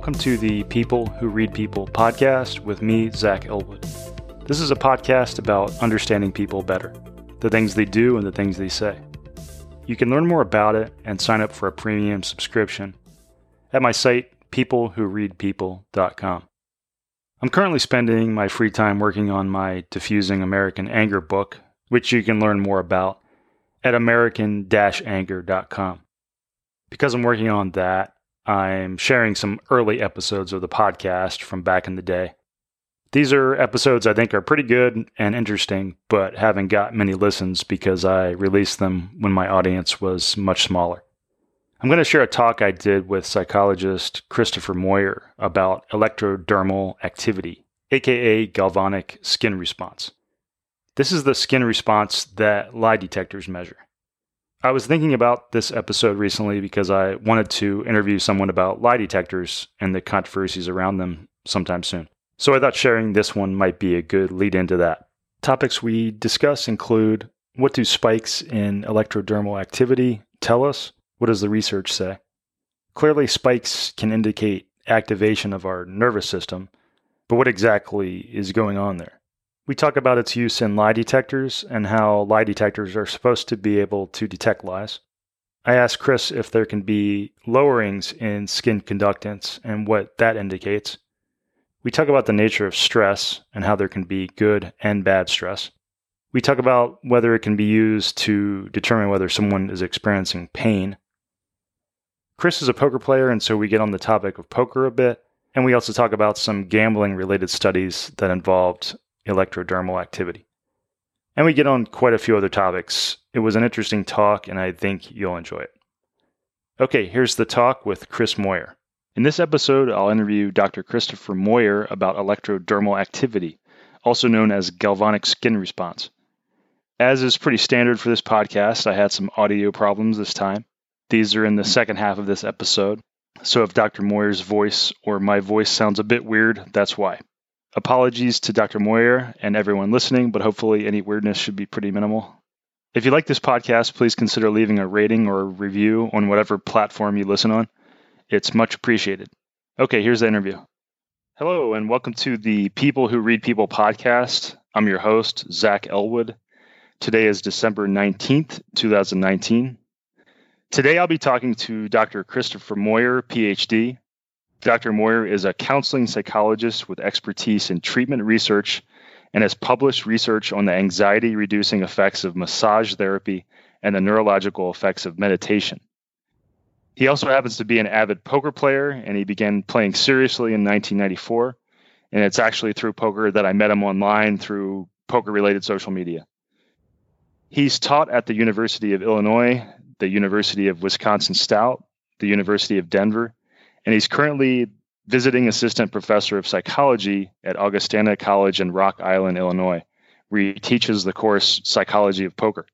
welcome to the People Who Read People podcast with me, Zach Elwood. This is a podcast about understanding people better, the things they do and the things they say. You can learn more about it and sign up for a premium subscription at my site, peoplewhoreadpeople.com. I'm currently spending my free time working on my Diffusing American Anger book, which you can learn more about at american-anger.com. Because I'm working on that, I'm sharing some early episodes of the podcast from back in the day. These are episodes I think are pretty good and interesting, but haven't got many listens because I released them when my audience was much smaller. I'm going to share a talk I did with psychologist Christopher Moyer about electrodermal activity, aka galvanic skin response. This is the skin response that lie detectors measure. I was thinking about this episode recently because I wanted to interview someone about lie detectors and the controversies around them sometime soon. So I thought sharing this one might be a good lead into that. Topics we discuss include: what do spikes in electrodermal activity tell us? What does the research say? Clearly, spikes can indicate activation of our nervous system, but what exactly is going on there? We talk about its use in lie detectors and how lie detectors are supposed to be able to detect lies. I asked Chris if there can be lowerings in skin conductance and what that indicates. We talk about the nature of stress and how there can be good and bad stress. We talk about whether it can be used to determine whether someone is experiencing pain. Chris is a poker player, and so we get on the topic of poker a bit, and we also talk about some gambling-related studies that involved electrodermal activity. And we get on quite a few other topics. It was an interesting talk, and I think you'll enjoy it. Okay, here's the talk with Chris Moyer. In this episode, I'll interview Dr. Christopher Moyer about electrodermal activity, also known as galvanic skin response. As is pretty standard for this podcast, I had some audio problems this time. These are in the second half of this episode, so if Dr. Moyer's voice or my voice sounds a bit weird, that's why. Apologies to Dr. Moyer and everyone listening, but hopefully any weirdness should be pretty minimal. If you like this podcast, please consider leaving a rating or a review on whatever platform you listen on. It's much appreciated. Okay, here's the interview. Hello, and welcome to the People Who Read People podcast. I'm your host, Zach Elwood. Today is December 19th, 2019. Today I'll be talking to Dr. Christopher Moyer, PhD. Dr. Moyer is a counseling psychologist with expertise in treatment research and has published research on the anxiety-reducing effects of massage therapy and the neurological effects of meditation. He also happens to be an avid poker player, and he began playing seriously in 1994, and it's actually through poker that I met him online through poker-related social media. He's taught at the University of Illinois, the University of Wisconsin-Stout, the University of Denver, and he's currently visiting assistant professor of psychology at Augustana College in Rock Island, Illinois, where he teaches the course Psychology of Poker.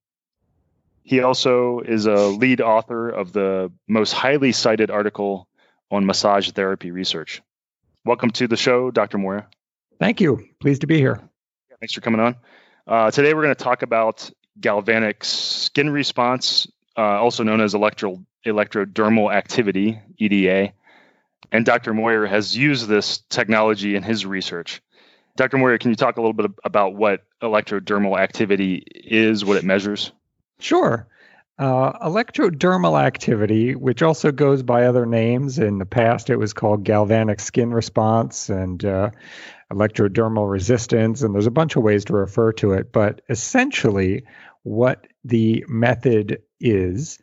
He also is a lead author of the most highly cited article on massage therapy research. Welcome to the show, Dr. Moyer. Thank you. Pleased to be here. Thanks for coming on. Today we're going to talk about galvanic skin response, also known as electrodermal activity, EDA. And Dr. Moyer has used this technology in his research. Dr. Moyer, can you talk a little bit about what electrodermal activity is, what it measures? Sure. Electrodermal activity, which also goes by other names. In the past, it was called galvanic skin response and electrodermal resistance, and there's a bunch of ways to refer to it. But essentially, what the method is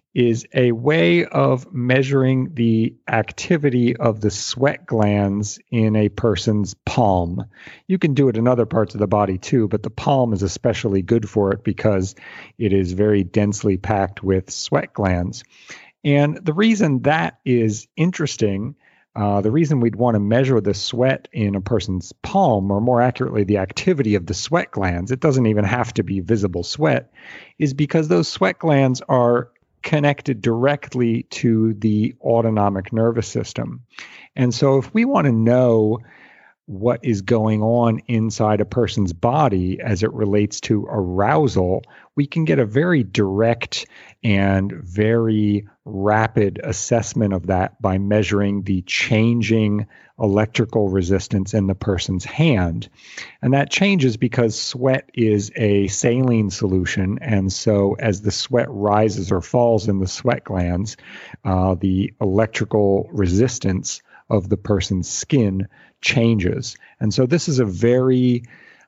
a way of measuring the activity of the sweat glands in a person's palm. You can do it in other parts of the body too, but the palm is especially good for it because it is very densely packed with sweat glands. And the reason that is interesting, the reason we'd want to measure the sweat in a person's palm, or more accurately, the activity of the sweat glands, it doesn't even have to be visible sweat, is because those sweat glands are connected directly to the autonomic nervous system. And so if we want to know what is going on inside a person's body as it relates to arousal, we can get a very direct and very rapid assessment of that by measuring the changing electrical resistance in the person's hand. And that changes because sweat is a saline solution. And so as the sweat rises or falls in the sweat glands, the electrical resistance of the person's skin changes. And so this is a very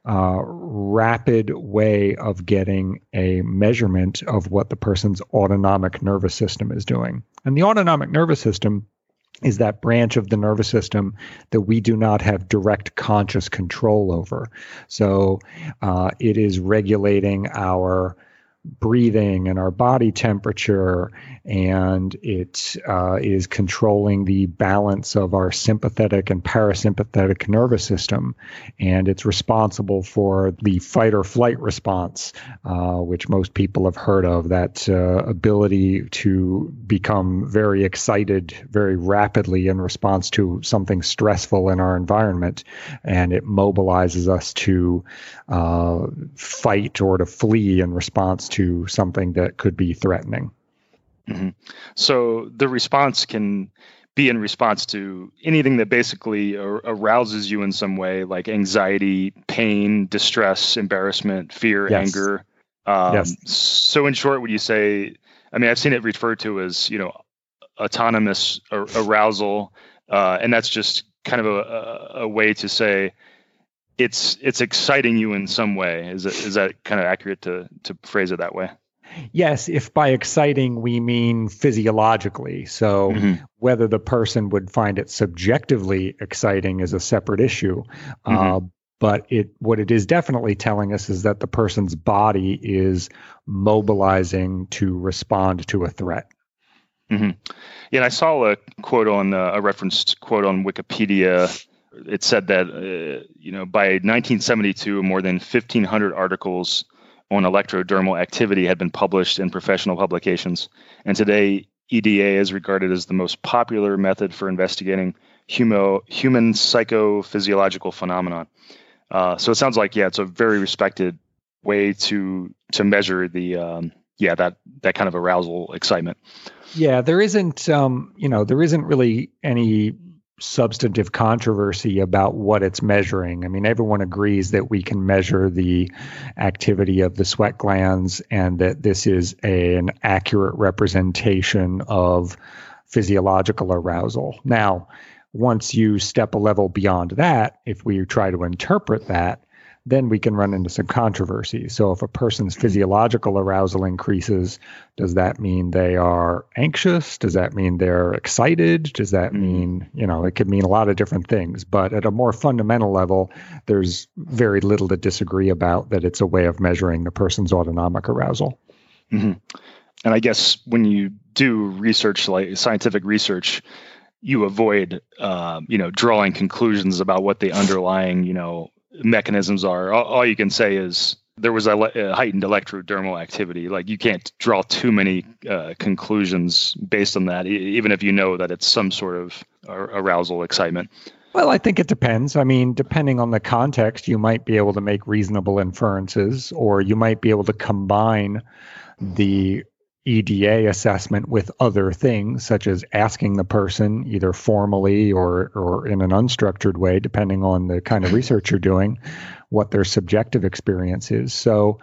rapid way of getting a measurement of what the person's autonomic nervous system is doing. And the autonomic nervous system is that branch of the nervous system that we do not have direct conscious control over. So it is regulating our breathing and our body temperature, and it is controlling the balance of our sympathetic and parasympathetic nervous system, and it's responsible for the fight or flight response, which most people have heard of, that ability to become very excited very rapidly in response to something stressful in our environment, and it mobilizes us to fight or to flee in response to something that could be threatening. Mm-hmm. So the response can be in response to anything that basically arouses you in some way, like anxiety, pain, distress, embarrassment, fear, Yes. anger. Yes. So in short, would you say, I mean, I've seen it referred to as, autonomous arousal, and that's just kind of a way to say it's exciting you in some way. Is that kind of accurate to phrase it that way? Yes, if by exciting we mean physiologically. So Mm-hmm. whether the person would find it subjectively exciting is a separate issue. Mm-hmm. But what it is definitely telling us is that the person's body is mobilizing to respond to a threat. Mm-hmm. Yeah, and I saw a quote on a referenced quote on Wikipedia. It said that by 1972, more than 1,500 articles on electrodermal activity had been published in professional publications, and today EDA is regarded as the most popular method for investigating human psychophysiological phenomenon. So it sounds like it's a very respected way to measure the that kind of arousal excitement. Yeah, there isn't really any substantive controversy about what it's measuring. I mean, everyone agrees that we can measure the activity of the sweat glands and that this is an accurate representation of physiological arousal. Now, once you step a level beyond that, if we try to interpret that, then we can run into some controversy. So if a person's physiological arousal increases, does that mean they are anxious? Does that mean they're excited? Does that mean, it could mean a lot of different things. But at a more fundamental level, there's very little to disagree about that it's a way of measuring the person's autonomic arousal. Mm-hmm. And I guess when you do research, like scientific research, you avoid, drawing conclusions about what the underlying, mechanisms are. All you can say is there was a heightened electrodermal activity. Like you can't draw too many conclusions based on that, even if you know that it's some sort of arousal excitement. Well, I think it depends. I mean, depending on the context, you might be able to make reasonable inferences, or you might be able to combine the EDA assessment with other things, such as asking the person either formally or in an unstructured way, depending on the kind of research you're doing, what their subjective experience is. So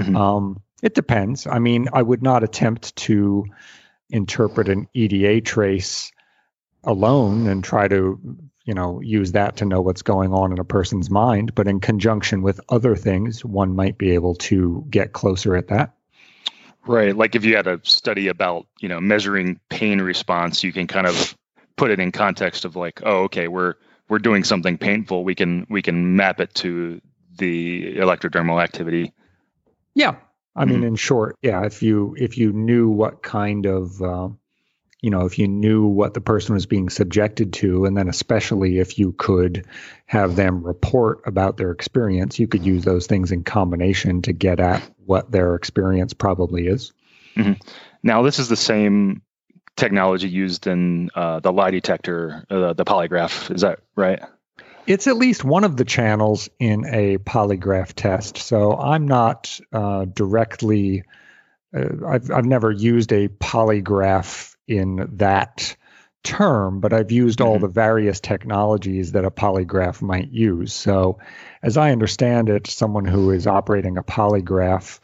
it depends. I mean, I would not attempt to interpret an EDA trace alone and try to, use that to know what's going on in a person's mind. But in conjunction with other things, one might be able to get closer at that. Right. Like if you had a study about, measuring pain response, you can kind of put it in context of like, oh, okay, we're doing something painful. We can map it to the electrodermal activity. Yeah. I mean, in short, if you knew what kind of, if you knew what the person was being subjected to, and then especially if you could have them report about their experience, you could use those things in combination to get at what their experience probably is. Mm-hmm. Now, this is the same technology used in the lie detector, the polygraph. Is that right? It's at least one of the channels in a polygraph test. So I'm not directly. I've never used a polygraph in that term, but I've used all the various technologies that a polygraph might use. So, as I understand it, someone who is operating a polygraph,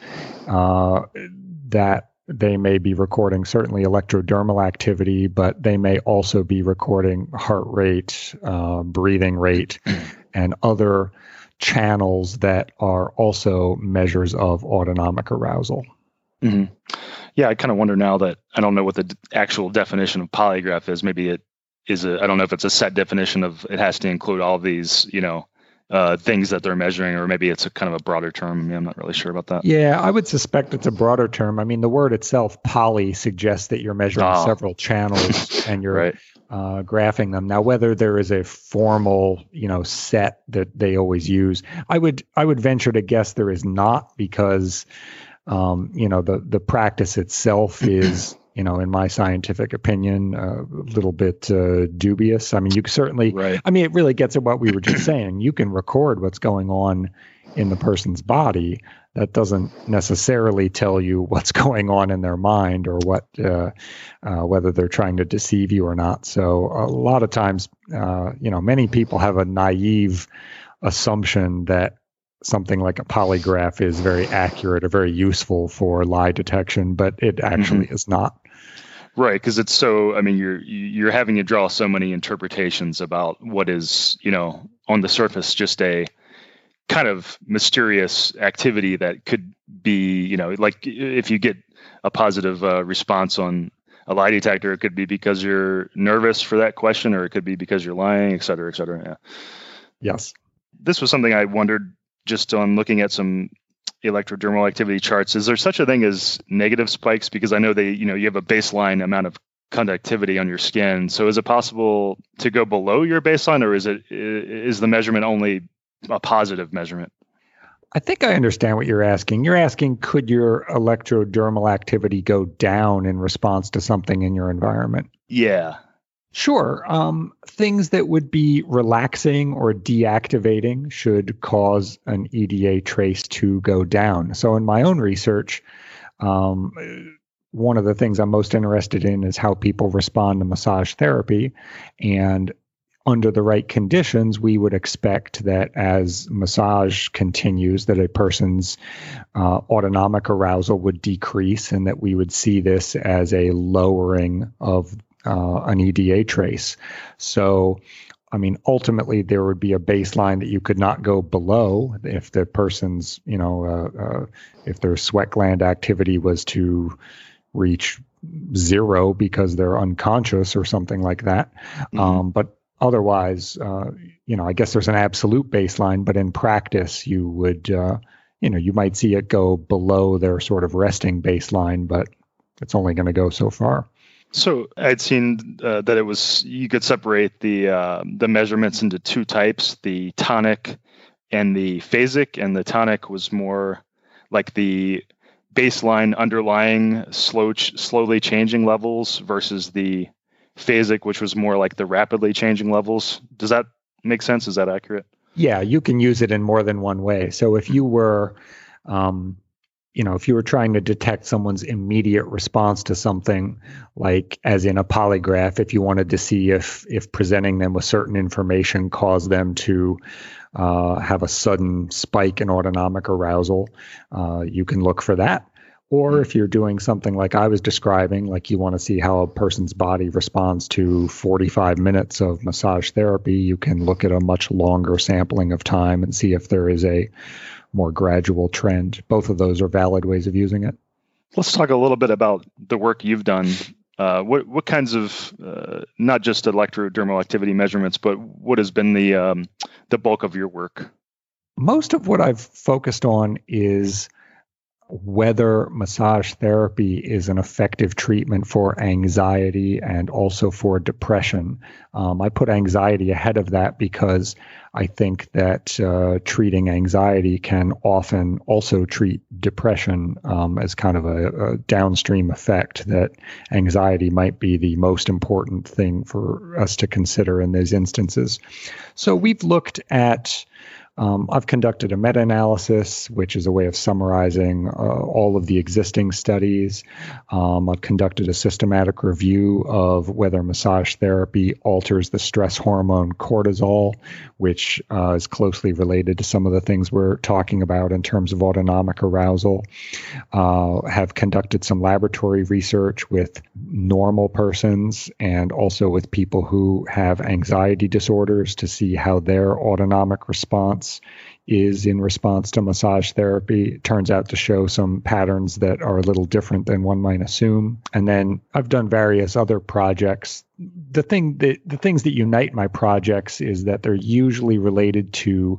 that they may be recording certainly electrodermal activity, but they may also be recording heart rate, breathing rate, and other channels that are also measures of autonomic arousal. Mm-hmm. Yeah, I kind of wonder now that I don't know what the actual definition of polygraph is. Maybe it is I don't know if it's a set definition of it has to include all these, things that they're measuring, or maybe it's a kind of a broader term. I mean, I'm not really sure about that. Yeah, I would suspect it's a broader term. I mean, the word itself, poly, suggests that you're measuring several channels and you're right. Graphing them. Now, whether there is a formal, set that they always use, I would venture to guess there is not, because the practice itself is, in my scientific opinion, a little bit dubious. I mean, you certainly, right. I mean, it really gets at what we were just saying. You can record what's going on in the person's body. That doesn't necessarily tell you what's going on in their mind, or what, whether they're trying to deceive you or not. So a lot of times, many people have a naive assumption that something like a polygraph is very accurate or very useful for lie detection, but it actually is not. Right, because it's so. I mean, you're having to draw so many interpretations about what is, on the surface just a kind of mysterious activity that could be, like if you get a positive response on a lie detector, it could be because you're nervous for that question, or it could be because you're lying, et cetera, et cetera. Yeah. Yes. This was something I wondered just on looking at some electrodermal activity charts. Is there such a thing as negative spikes? Because I know you have a baseline amount of conductivity on your skin. So is it possible to go below your baseline, or is the measurement only a positive measurement? I think I understand what you're asking. You're asking, could your electrodermal activity go down in response to something in your environment? Yeah. Sure. Things that would be relaxing or deactivating should cause an EDA trace to go down. So in my own research, one of the things I'm most interested in is how people respond to massage therapy. And under the right conditions, we would expect that as massage continues, that a person's autonomic arousal would decrease, and that we would see this as a lowering of an EDA trace. So, I mean, ultimately, there would be a baseline that you could not go below if the person's, if their sweat gland activity was to reach zero because they're unconscious or something like that. But otherwise, I guess there's an absolute baseline, but in practice, you would, you might see it go below their sort of resting baseline, but it's only going to go so far. So I'd seen that you could separate the measurements into two types: the tonic and the phasic. And the tonic was more like the baseline underlying slowly changing levels, versus the phasic, which was more like the rapidly changing levels. Does that make sense? Is that accurate? Yeah, you can use it in more than one way. So if you were, if you were trying to detect someone's immediate response to something, like as in a polygraph, if you wanted to see if presenting them with certain information caused them to have a sudden spike in autonomic arousal, you can look for that. Or if you're doing something like I was describing, like you want to see how a person's body responds to 45 minutes of massage therapy, you can look at a much longer sampling of time and see if there is a more gradual trend. Both of those are valid ways of using it. Let's talk a little bit about the work you've done. What kinds of, not just electrodermal activity measurements, but what has been the bulk of your work? Most of what I've focused on is whether massage therapy is an effective treatment for anxiety and also for depression. I put anxiety ahead of that because I think that treating anxiety can often also treat depression as kind of a downstream effect, that anxiety might be the most important thing for us to consider in those instances. So we've looked at I've conducted a meta-analysis, which is a way of summarizing all of the existing studies. I've conducted a systematic review of whether massage therapy alters the stress hormone cortisol, which is closely related to some of the things we're talking about in terms of autonomic arousal. Have conducted some laboratory research with normal persons and also with people who have anxiety disorders to see how their autonomic response is in response to massage therapy. It turns out to show some patterns that are a little different than one might assume. And then I've done various other projects. The things that unite my projects is that they're usually related to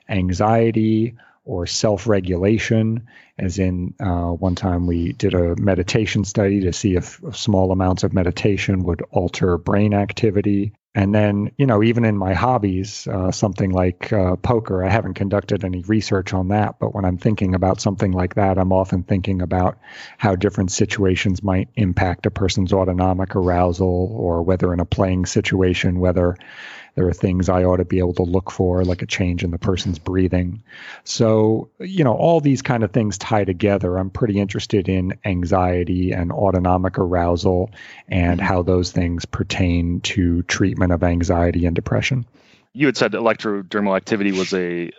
anxiety or self-regulation, as in one time we did a meditation study to see if small amounts of meditation would alter brain activity. And then, even in my hobbies, something like poker, I haven't conducted any research on that. But when I'm thinking about something like that, I'm often thinking about how different situations might impact a person's autonomic arousal, or whether in a playing situation, whether there are things I ought to be able to look for, like a change in the person's breathing. So, all these kind of things tie together. I'm pretty interested in anxiety and autonomic arousal and how those things pertain to treatment of anxiety and depression. You had said electrodermal activity was an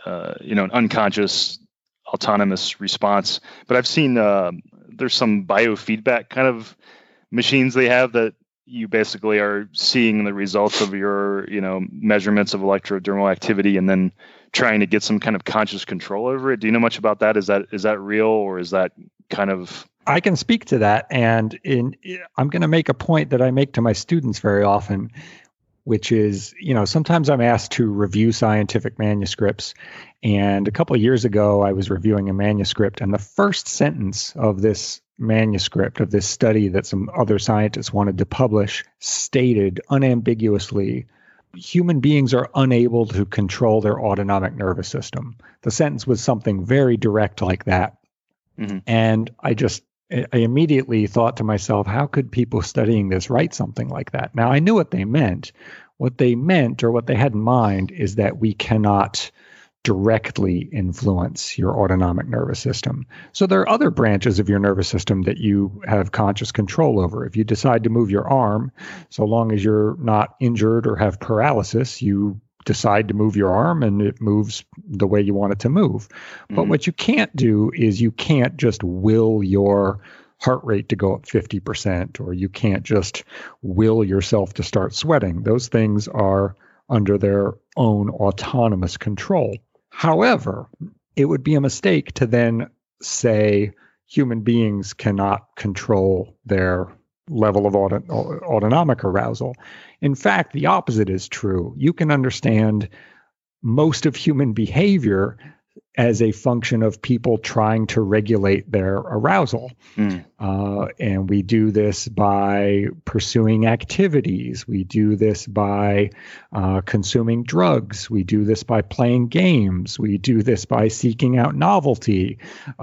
unconscious autonomous response, but I've seen there's some biofeedback kind of machines they have that you basically are seeing the results of your, measurements of electrodermal activity and then trying to get some kind of conscious control over it. Do you know much about that? Is that real, or is that kind of... I can speak to that. And I'm going to make a point that I make to my students very often, which is, sometimes I'm asked to review scientific manuscripts. And a couple of years ago, I was reviewing a manuscript, and the first sentence of this manuscript, of this study that some other scientists wanted to publish, stated unambiguously, human beings are unable to control their autonomic nervous system. The sentence was something very direct like that. Mm-hmm. And I immediately thought to myself, how could people studying this write something like that? Now, I knew what they meant. What they meant, or what they had in mind, is that we cannot directly influence your autonomic nervous system. So there are other branches of your nervous system that you have conscious control over. If you decide to move your arm, so long as you're not injured or have paralysis, you decide to move your arm and it moves the way you want it to move. Mm-hmm. But what you can't do is you can't just will your heart rate to go up 50%, or you can't just will yourself to start sweating. Those things are under their own autonomous control. However, it would be a mistake to then say human beings cannot control their level of autonomic arousal. In fact, the opposite is true. You can understand most of human behavior as a function of people trying to regulate their arousal. And we do this by pursuing activities. We do this by consuming drugs. We do this by playing games. We do this by seeking out novelty.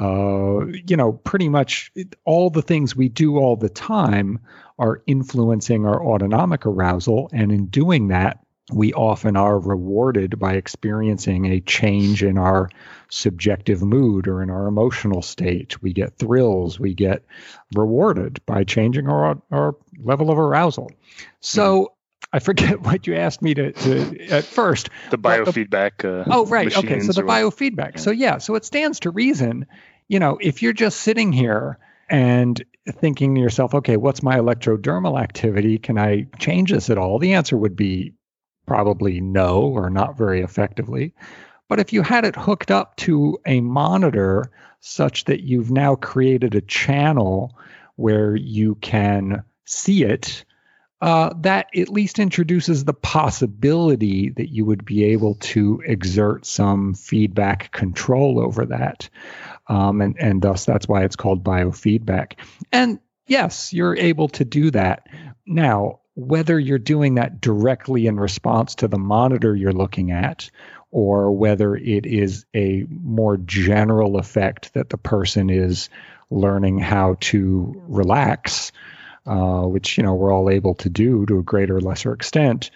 Pretty much all the things we do all the time are influencing our autonomic arousal. And in doing that, we often are rewarded by experiencing a change in our subjective mood or in our emotional state. We get thrills. We get rewarded by changing our level of arousal. So I forget what you asked me to at first. The biofeedback. Right. Okay. So the biofeedback. Yeah. So it stands to reason, if you're just sitting here and thinking to yourself, okay, what's my electrodermal activity? Can I change this at all? The answer would be probably no, or not very effectively. But if you had it hooked up to a monitor such that you've now created a channel where you can see it, that at least introduces the possibility that you would be able to exert some feedback control over that. And thus that's why it's called biofeedback. And yes, you're able to do that. Now, whether you're doing that directly in response to the monitor you're looking at, or whether it is a more general effect that the person is learning how to relax, which, we're all able to do to a greater or lesser extent,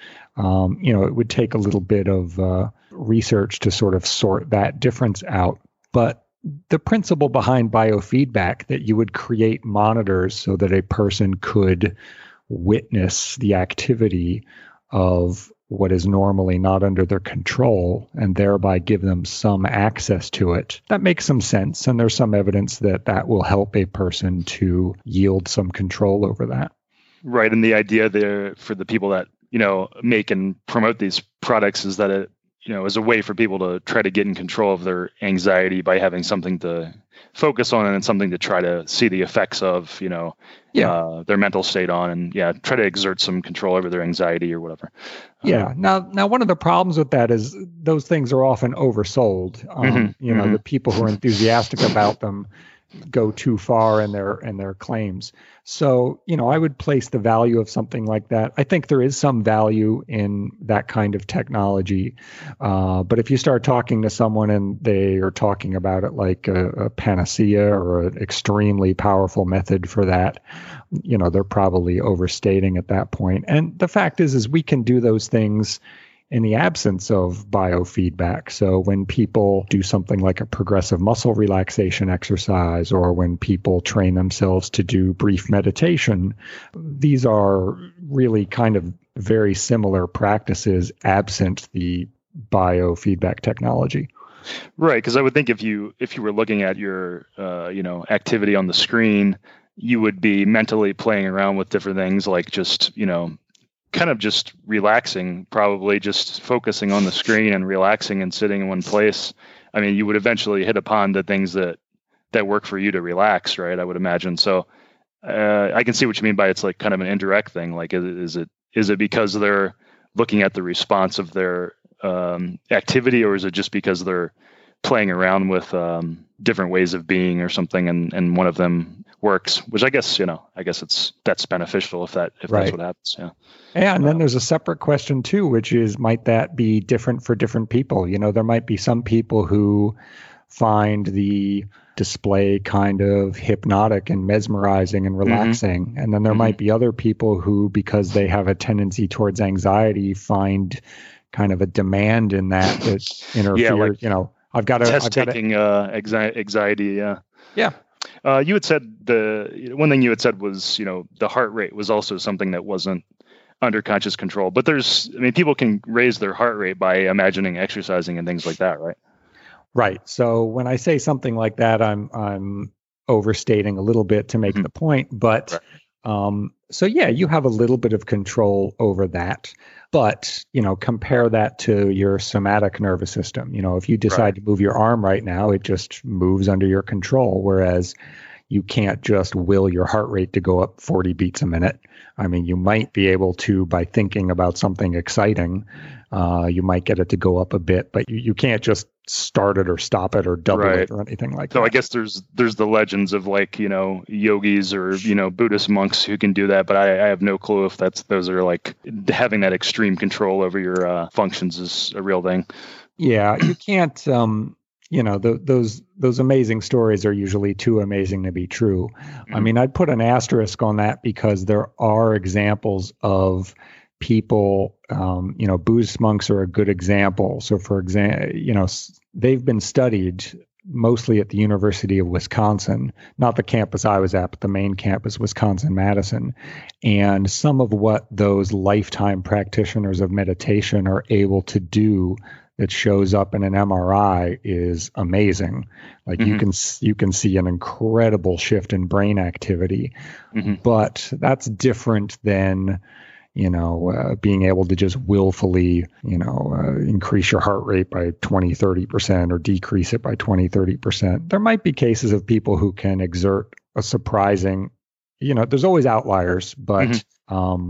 it would take a little bit of research to sort of sort that difference out. But the principle behind biofeedback, that you would create monitors so that a person could witness the activity of what is normally not under their control and thereby give them some access to it, that makes some sense. And there's some evidence that that will help a person to yield some control over that. Right. And the idea there for the people that, make and promote these products is that it, is a way for people to try to get in control of their anxiety by having something to focus on and something to try to see the effects of, their mental state on, and try to exert some control over their anxiety or whatever. Yeah. Now, one of the problems with that is those things are often oversold. The people who are enthusiastic about them go too far in their claims. So, I would place the value of something like that. I think there is some value in that kind of technology. But if you start talking to someone and they are talking about it like a panacea or an extremely powerful method for that, they're probably overstating at that point. And the fact is we can do those things in the absence of biofeedback. So when people do something like a progressive muscle relaxation exercise, or when people train themselves to do brief meditation, these are really kind of very similar practices absent the biofeedback technology. Right, because I would think if you were looking at your activity on the screen, you would be mentally playing around with different things, like just kind of just relaxing, probably just focusing on the screen and relaxing and sitting in one place. I mean, you would eventually hit upon the things that work for you to relax, right? I would imagine. So I can see what you mean by it's like kind of an indirect thing. Like, is it because they're looking at the response of their activity, or is it just because they're playing around with different ways of being or something, and one of them works, which I guess that's beneficial if right. That's what happens. Yeah, and then there's a separate question too, which is, might that be different for different people? There might be some people who find the display kind of hypnotic and mesmerizing and relaxing, and then there might be other people who, because they have a tendency towards anxiety, find kind of a demand in that interferes. I've got to taking anxiety. Yeah. You had said the one thing you had said was, the heart rate was also something that wasn't under conscious control. But people can raise their heart rate by imagining exercising and things like that, right? Right. So when I say something like that, I'm overstating a little bit to make the point. But so you have a little bit of control over that. But, compare that to your somatic nervous system. If you decide to move your arm right now, it just moves under your control. Whereas you can't just will your heart rate to go up 40 beats a minute. I mean, you might be able to by thinking about something exciting. You might get it to go up a bit, but you can't just start it or stop it or double it or anything like that. So I guess there's the legends of yogis or Buddhist monks who can do that, but I have no clue if those are like having that extreme control over your functions is a real thing. Yeah, you can't. Those amazing stories are usually too amazing to be true. I mean, I'd put an asterisk on that because there are examples of people, Buddhist monks are a good example. So for example, they've been studied mostly at the University of Wisconsin, not the campus I was at, but the main campus, Wisconsin-Madison. And some of what those lifetime practitioners of meditation are able to do that shows up in an MRI is amazing. Like you can see an incredible shift in brain activity, but that's different than being able to just willfully, increase your heart rate by 20, 30% or decrease it by 20, 30%. There might be cases of people who can exert a surprising, there's always outliers, but,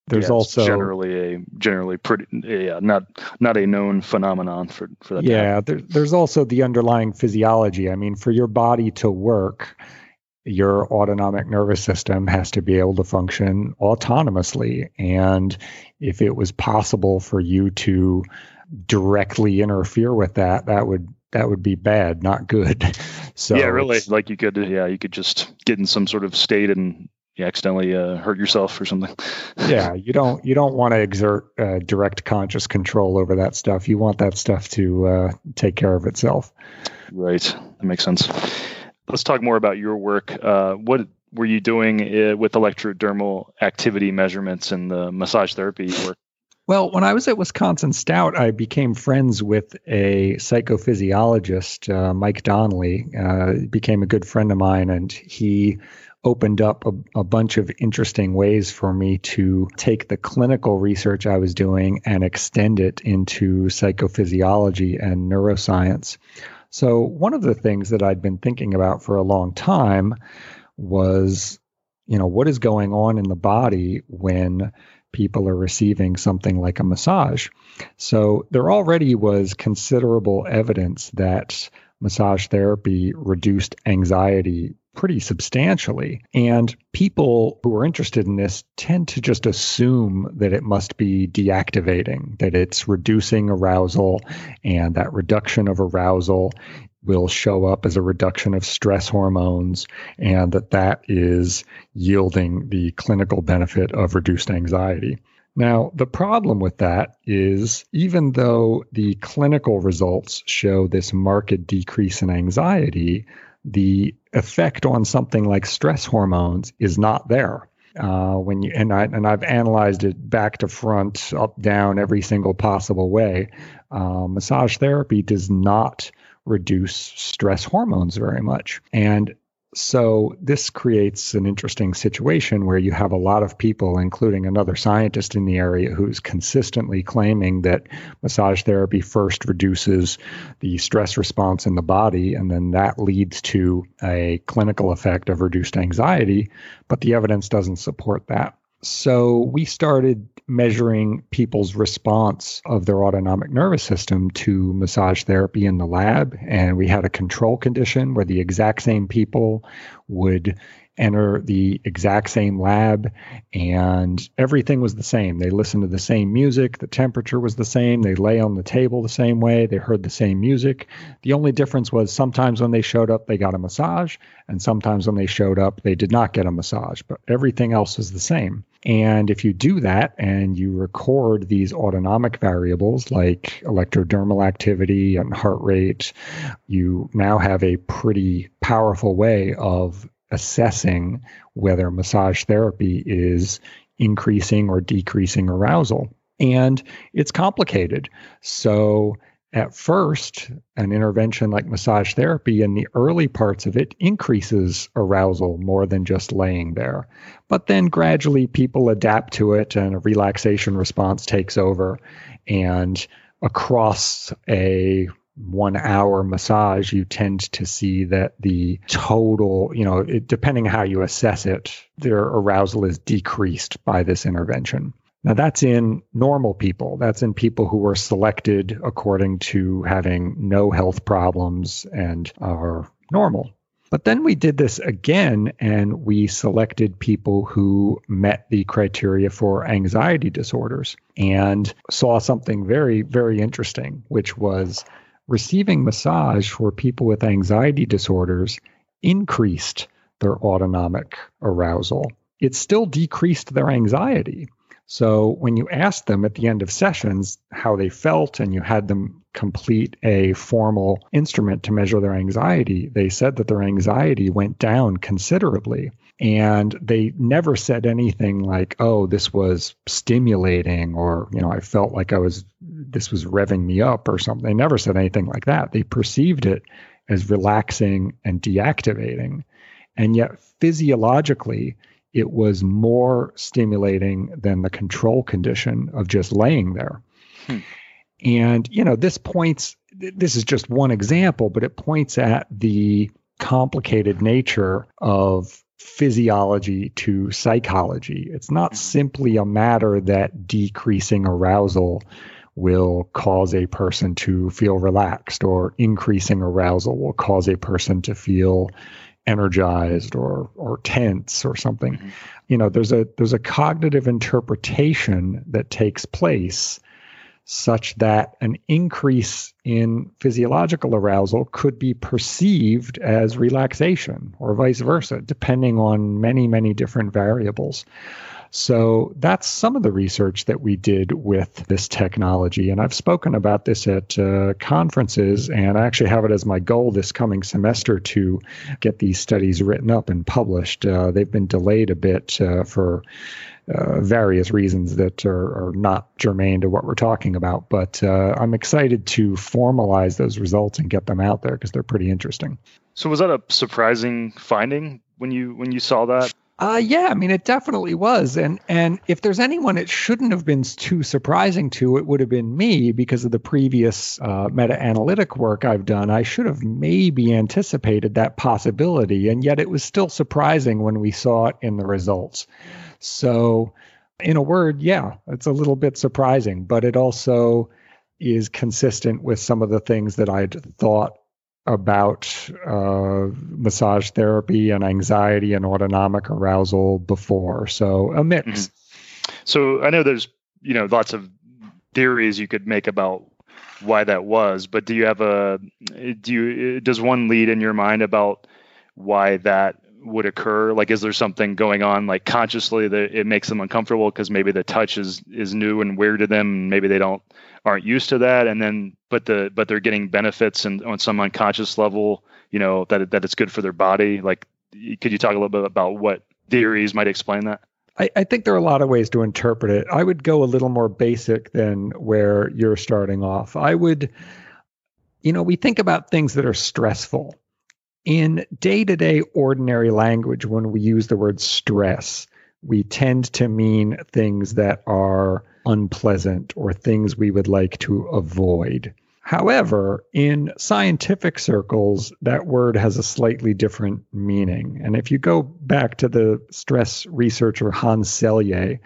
There's also generally pretty not a known phenomenon for that. Yeah, there's also the underlying physiology. I mean, for your body to work, your autonomic nervous system has to be able to function autonomously. And if it was possible for you to directly interfere with that, that would be bad, not good. So yeah, really, like you could just get in some sort of state and you accidentally hurt yourself or something. Yeah, you don't want to exert direct conscious control over that stuff. You want that stuff to take care of itself. Right, that makes sense. Let's talk more about your work. What were you doing with electrodermal activity measurements and the massage therapy work? Well, when I was at Wisconsin Stout, I became friends with a psychophysiologist, Mike Donnelly. Became a good friend of mine, and he opened up a bunch of interesting ways for me to take the clinical research I was doing and extend it into psychophysiology and neuroscience. So one of the things that I'd been thinking about for a long time was, what is going on in the body when people are receiving something like a massage. So there already was considerable evidence that massage therapy reduced anxiety pretty substantially. And people who are interested in this tend to just assume that it must be deactivating, that it's reducing arousal, and that reduction of arousal will show up as a reduction of stress hormones, and that is yielding the clinical benefit of reduced anxiety. Now, the problem with that is even though the clinical results show this marked decrease in anxiety, the effect on something like stress hormones is not there. I've analyzed it back to front, up, down, every single possible way. Massage therapy does not reduce stress hormones very much. And so this creates an interesting situation where you have a lot of people, including another scientist in the area, who's consistently claiming that massage therapy first reduces the stress response in the body, and then that leads to a clinical effect of reduced anxiety, but the evidence doesn't support that. So we started measuring people's response of their autonomic nervous system to massage therapy in the lab. And we had a control condition where the exact same people would enter the exact same lab and everything was the same. They listened to the same music. The temperature was the same. They lay on the table the same way. They heard the same music. The only difference was sometimes when they showed up, they got a massage, and sometimes when they showed up, they did not get a massage, but everything else was the same. And if you do that and you record these autonomic variables like electrodermal activity and heart rate, you now have a pretty powerful way of assessing whether massage therapy is increasing or decreasing arousal. And it's complicated. So at first, an intervention like massage therapy in the early parts of it increases arousal more than just laying there. But then gradually people adapt to it and a relaxation response takes over. And across a 1 hour massage, you tend to see that the total, depending how you assess it, their arousal is decreased by this intervention. Now, that's in normal people. That's in people who were selected according to having no health problems and are normal. But then we did this again, and we selected people who met the criteria for anxiety disorders and saw something very, very interesting, which was receiving massage for people with anxiety disorders increased their autonomic arousal. It still decreased their anxiety. So when you asked them at the end of sessions how they felt and you had them complete a formal instrument to measure their anxiety, they said that their anxiety went down considerably. And they never said anything like, oh, this was stimulating, or, I felt like this was revving me up or something. They never said anything like that. They perceived it as relaxing and deactivating. And yet physiologically, it was more stimulating than the control condition of just laying there. And, this is just one example, but it points at the complicated nature of physiology to psychology. It's not simply a matter that decreasing arousal will cause a person to feel relaxed, or increasing arousal will cause a person to feel energized or tense or something. There's a cognitive interpretation that takes place such that an increase in physiological arousal could be perceived as relaxation, or vice versa, depending on many, many different variables. So that's some of the research that we did with this technology. And I've spoken about this at conferences, and I actually have it as my goal this coming semester to get these studies written up and published. They've been delayed a bit for various reasons that are not germane to what we're talking about. But I'm excited to formalize those results and get them out there because they're pretty interesting. So was that a surprising finding when you saw that? Yeah, I mean, it definitely was. And if there's anyone it shouldn't have been too surprising to, it would have been me, because of the previous meta-analytic work I've done. I should have maybe anticipated that possibility, and yet it was still surprising when we saw it in the results. So in a word, yeah, it's a little bit surprising, but it also is consistent with some of the things that I'd thought about massage therapy and anxiety and autonomic arousal before. So a mix. So I know there's, lots of theories you could make about why that was, but does one lead in your mind about why that would occur? Like, is there something going on, like consciously, that it makes them uncomfortable because maybe the touch is new and weird to them, and maybe they aren't used to that, and then but they're getting benefits and on some unconscious level, that it's good for their body? Like, could you talk a little bit about what theories might explain that? I think there are a lot of ways to interpret it. I would go a little more basic than where you're starting off. We think about things that are stressful. In day-to-day ordinary language, when we use the word stress, we tend to mean things that are unpleasant or things we would like to avoid. However, in scientific circles, that word has a slightly different meaning. And if you go back to the stress researcher Hans Selye,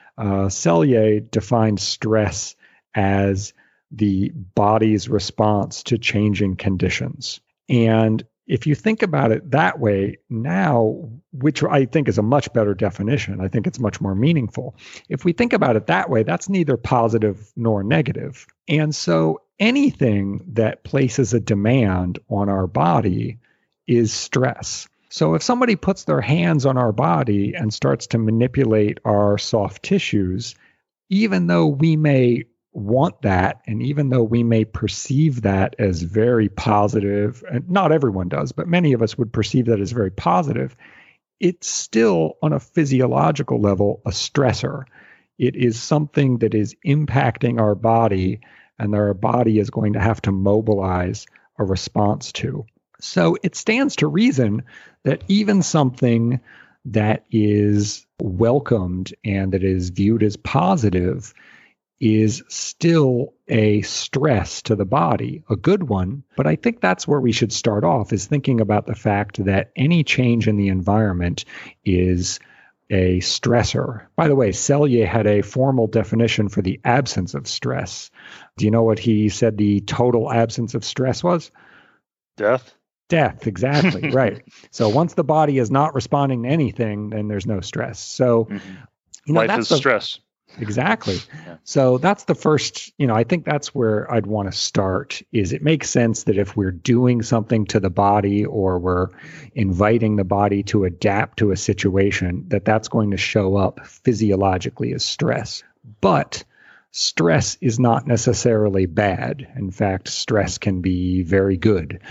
Selye defined stress as the body's response to changing conditions. And if you think about it that way now, which I think is a much better definition, I think it's much more meaningful. If we think about it that way, that's neither positive nor negative. And so anything that places a demand on our body is stress. So if somebody puts their hands on our body and starts to manipulate our soft tissues, even though we may want that, and even though we may perceive that as very positive, and not everyone does, but many of us would perceive that as very positive, it's still, on a physiological level, a stressor. It is something that is impacting our body, and our body is going to have to mobilize a response to. So it stands to reason that even something that is welcomed and that is viewed as positive is still a stress to the body, a good one. But I think that's where we should start off, is thinking about the fact that any change in the environment is a stressor. By the way, Selye had a formal definition for the absence of stress. Do you know what he said the total absence of stress was? Death. Death, exactly, right. So once the body is not responding to anything, then there's no stress. So, life is stress. Exactly. Yeah. So that's the first, I think that's where I'd want to start, is it makes sense that if we're doing something to the body, or we're inviting the body to adapt to a situation, that's going to show up physiologically as stress. But stress is not necessarily bad. In fact, stress can be very good.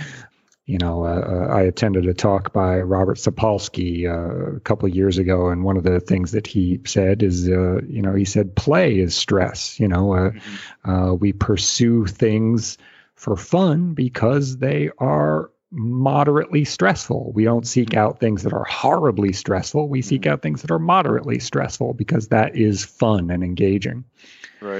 I attended a talk by Robert Sapolsky a couple of years ago, and one of the things that he said is, he said play is stress. We pursue things for fun because they are moderately stressful. We don't seek out things that are horribly stressful. We seek out things that are moderately stressful because that is fun and engaging. Right.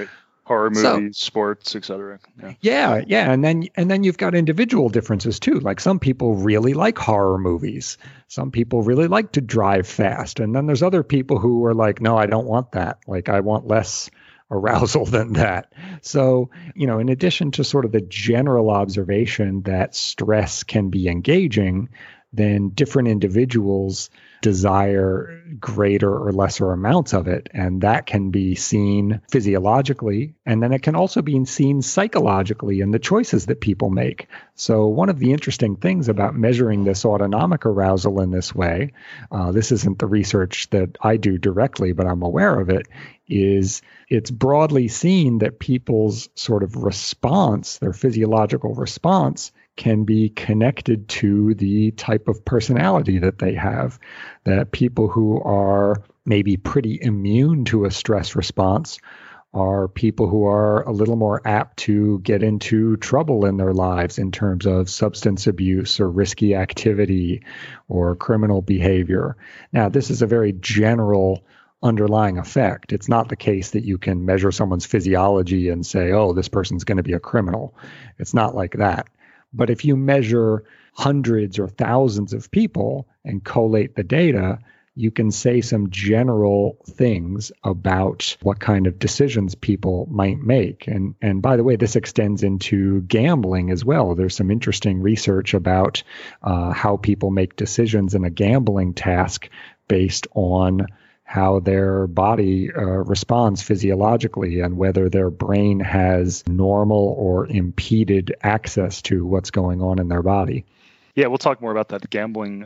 Horror So movies, sports, etc. yeah, and then you've got individual differences too. Like some people really like horror movies. Some people really like to drive fast. And then there's other people who are like, no, I don't want that. Like I want less arousal than that. So, in addition to sort of the general observation that stress can be engaging, then different individuals desire greater or lesser amounts of it. And that can be seen physiologically. And then it can also be seen psychologically in the choices that people make. So one of the interesting things about measuring this autonomic arousal in this way, this isn't the research that I do directly, but I'm aware of it, is it's broadly seen that people's sort of response, their physiological response, can be connected to the type of personality that they have. That people who are maybe pretty immune to a stress response are people who are a little more apt to get into trouble in their lives in terms of substance abuse or risky activity or criminal behavior. Now, this is a very general underlying effect. It's not the case that you can measure someone's physiology and say, oh, this person's going to be a criminal. It's not like that. But if you measure hundreds or thousands of people and collate the data, you can say some general things about what kind of decisions people might make. And by the way, this extends into gambling as well. There's some interesting research about how people make decisions in a gambling task based on how their body responds physiologically and whether their brain has normal or impeded access to what's going on in their body. Yeah, we'll talk more about that gambling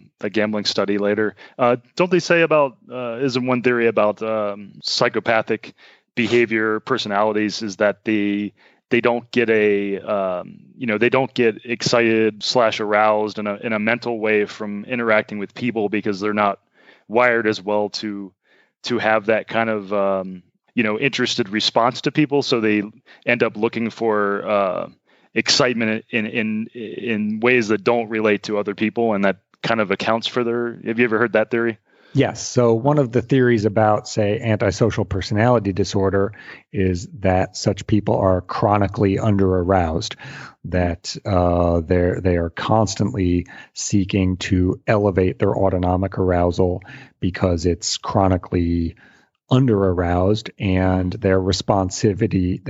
study later. Don't they say about isn't one theory about psychopathic behavior personalities is that they don't get they don't get excited / aroused in a mental way from interacting with people because they're not wired as well to have that kind of interested response to people, so they end up looking for excitement in ways that don't relate to other people, and that kind of accounts for their. Have you ever heard that theory? Yes. So one of the theories about, say, antisocial personality disorder is that such people are chronically under-aroused, that they are constantly seeking to elevate their autonomic arousal because it's chronically under-aroused, and their responsivity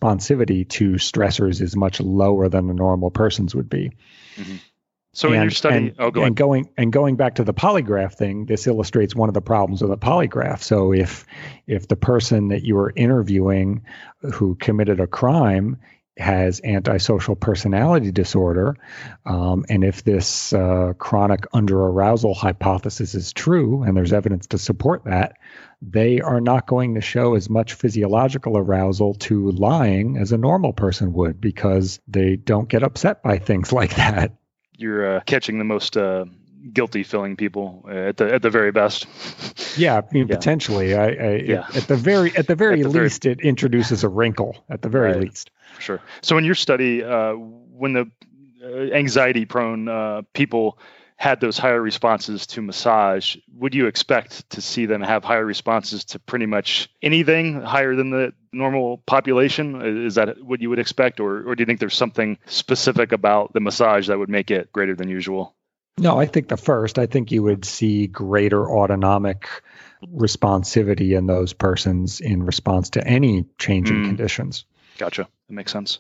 to stressors is much lower than a normal person's would be. Mm-hmm. So in your study, going back to the polygraph thing, this illustrates one of the problems of the polygraph. So if the person that you are interviewing who committed a crime has antisocial personality disorder, and if this chronic underarousal hypothesis is true, and there's evidence to support that, they are not going to show as much physiological arousal to lying as a normal person would because they don't get upset by things like that. You're catching the most guilty feeling people at the very best. Yeah, I mean, potentially. At the very least, it introduces a wrinkle. At the very least, for sure. So in your study, when the anxiety-prone people had those higher responses to massage, would you expect to see them have higher responses to pretty much anything higher than the normal population? Is that what you would expect, or do you think there's something specific about the massage that would make it greater than usual? No, I think I think you would see greater autonomic responsivity in those persons in response to any changing conditions. Gotcha. That makes sense.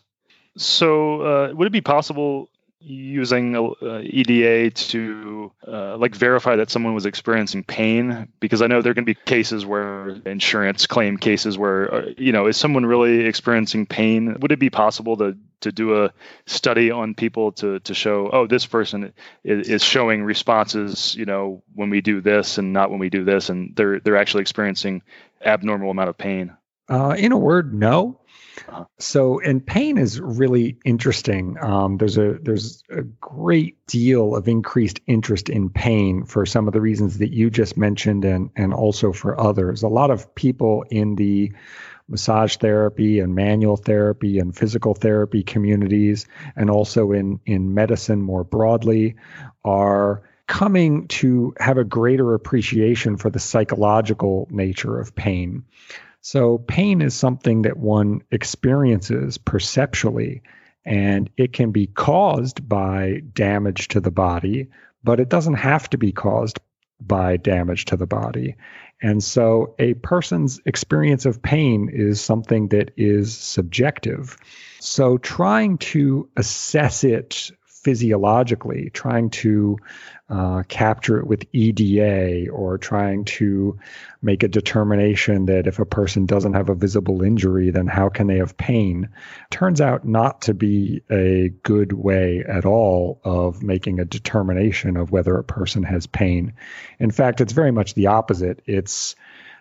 So would it be possible using EDA to verify that someone was experiencing pain? Because I know there can be cases where insurance claim cases where, is someone really experiencing pain? Would it be possible to do a study on people to show, oh, this person is showing responses, when we do this and not when we do this, and they're actually experiencing abnormal amount of pain? In a word, no. So, and pain is really interesting. There's a great deal of increased interest in pain for some of the reasons that you just mentioned, and also for others. A lot of people in the massage therapy and manual therapy and physical therapy communities, and also in medicine more broadly, are coming to have a greater appreciation for the psychological nature of pain. So pain is something that one experiences perceptually, and it can be caused by damage to the body, but it doesn't have to be caused by damage to the body. And so a person's experience of pain is something that is subjective. So trying to assess it physiologically, trying to capture it with EDA, or trying to make a determination that if a person doesn't have a visible injury, then how can they have pain, turns out not to be a good way at all of making a determination of whether a person has pain. In fact, it's very much the opposite. It's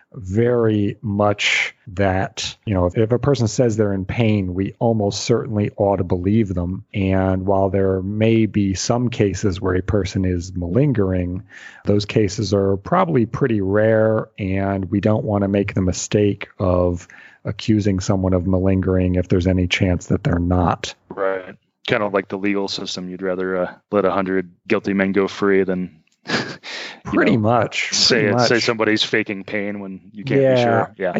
very much that, if a person says they're in pain, we almost certainly ought to believe them. And while there may be some cases where a person is malingering, those cases are probably pretty rare, and we don't want to make the mistake of accusing someone of malingering if there's any chance that they're not. Right. Kind of like the legal system. You'd rather let 100 guilty men go free than Pretty much. Say somebody's faking pain when you can't be sure. Yeah.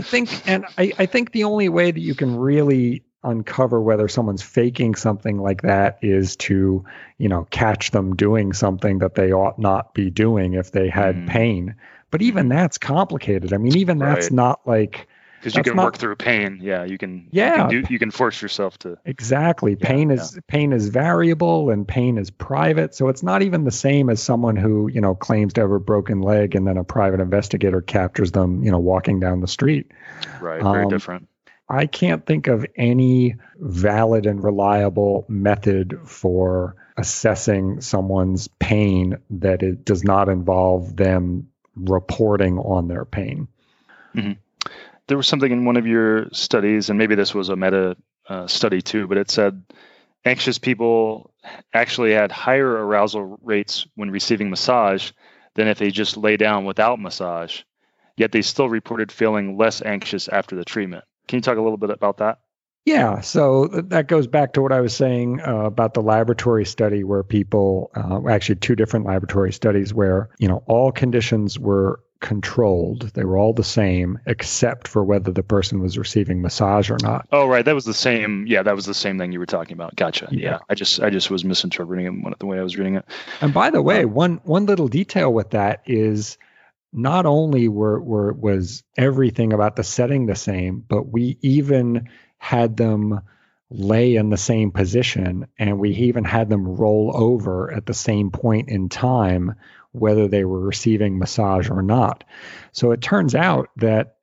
I think the only way that you can really uncover whether someone's faking something like that is to, catch them doing something that they ought not be doing if they had pain. But even that's complicated. I mean, even that's not like, because you can work through pain. Yeah, you can. Yeah, you can force yourself to. Exactly. Pain is variable, and pain is private. So it's not even the same as someone who claims to have a broken leg, and then a private investigator captures them walking down the street. Right. Very different. I can't think of any valid and reliable method for assessing someone's pain that it does not involve them reporting on their pain. Mm-hmm. There was something in one of your studies, and maybe this was a meta study too, but it said anxious people actually had higher arousal rates when receiving massage than if they just lay down without massage, yet they still reported feeling less anxious after the treatment. Can you talk a little bit about that? Yeah, so that goes back to what I was saying about the laboratory study where people, actually two different laboratory studies where, all conditions were controlled. They were all the same, except for whether the person was receiving massage or not. Oh, right. That was the same. Yeah, that was the same thing you were talking about. Gotcha. Yeah. I just was misinterpreting it the way I was reading it. And by the way, one little detail with that is not only was everything about the setting the same, but we even had them lay in the same position, and we even had them roll over at the same point in time, whether they were receiving massage or not. So it turns out that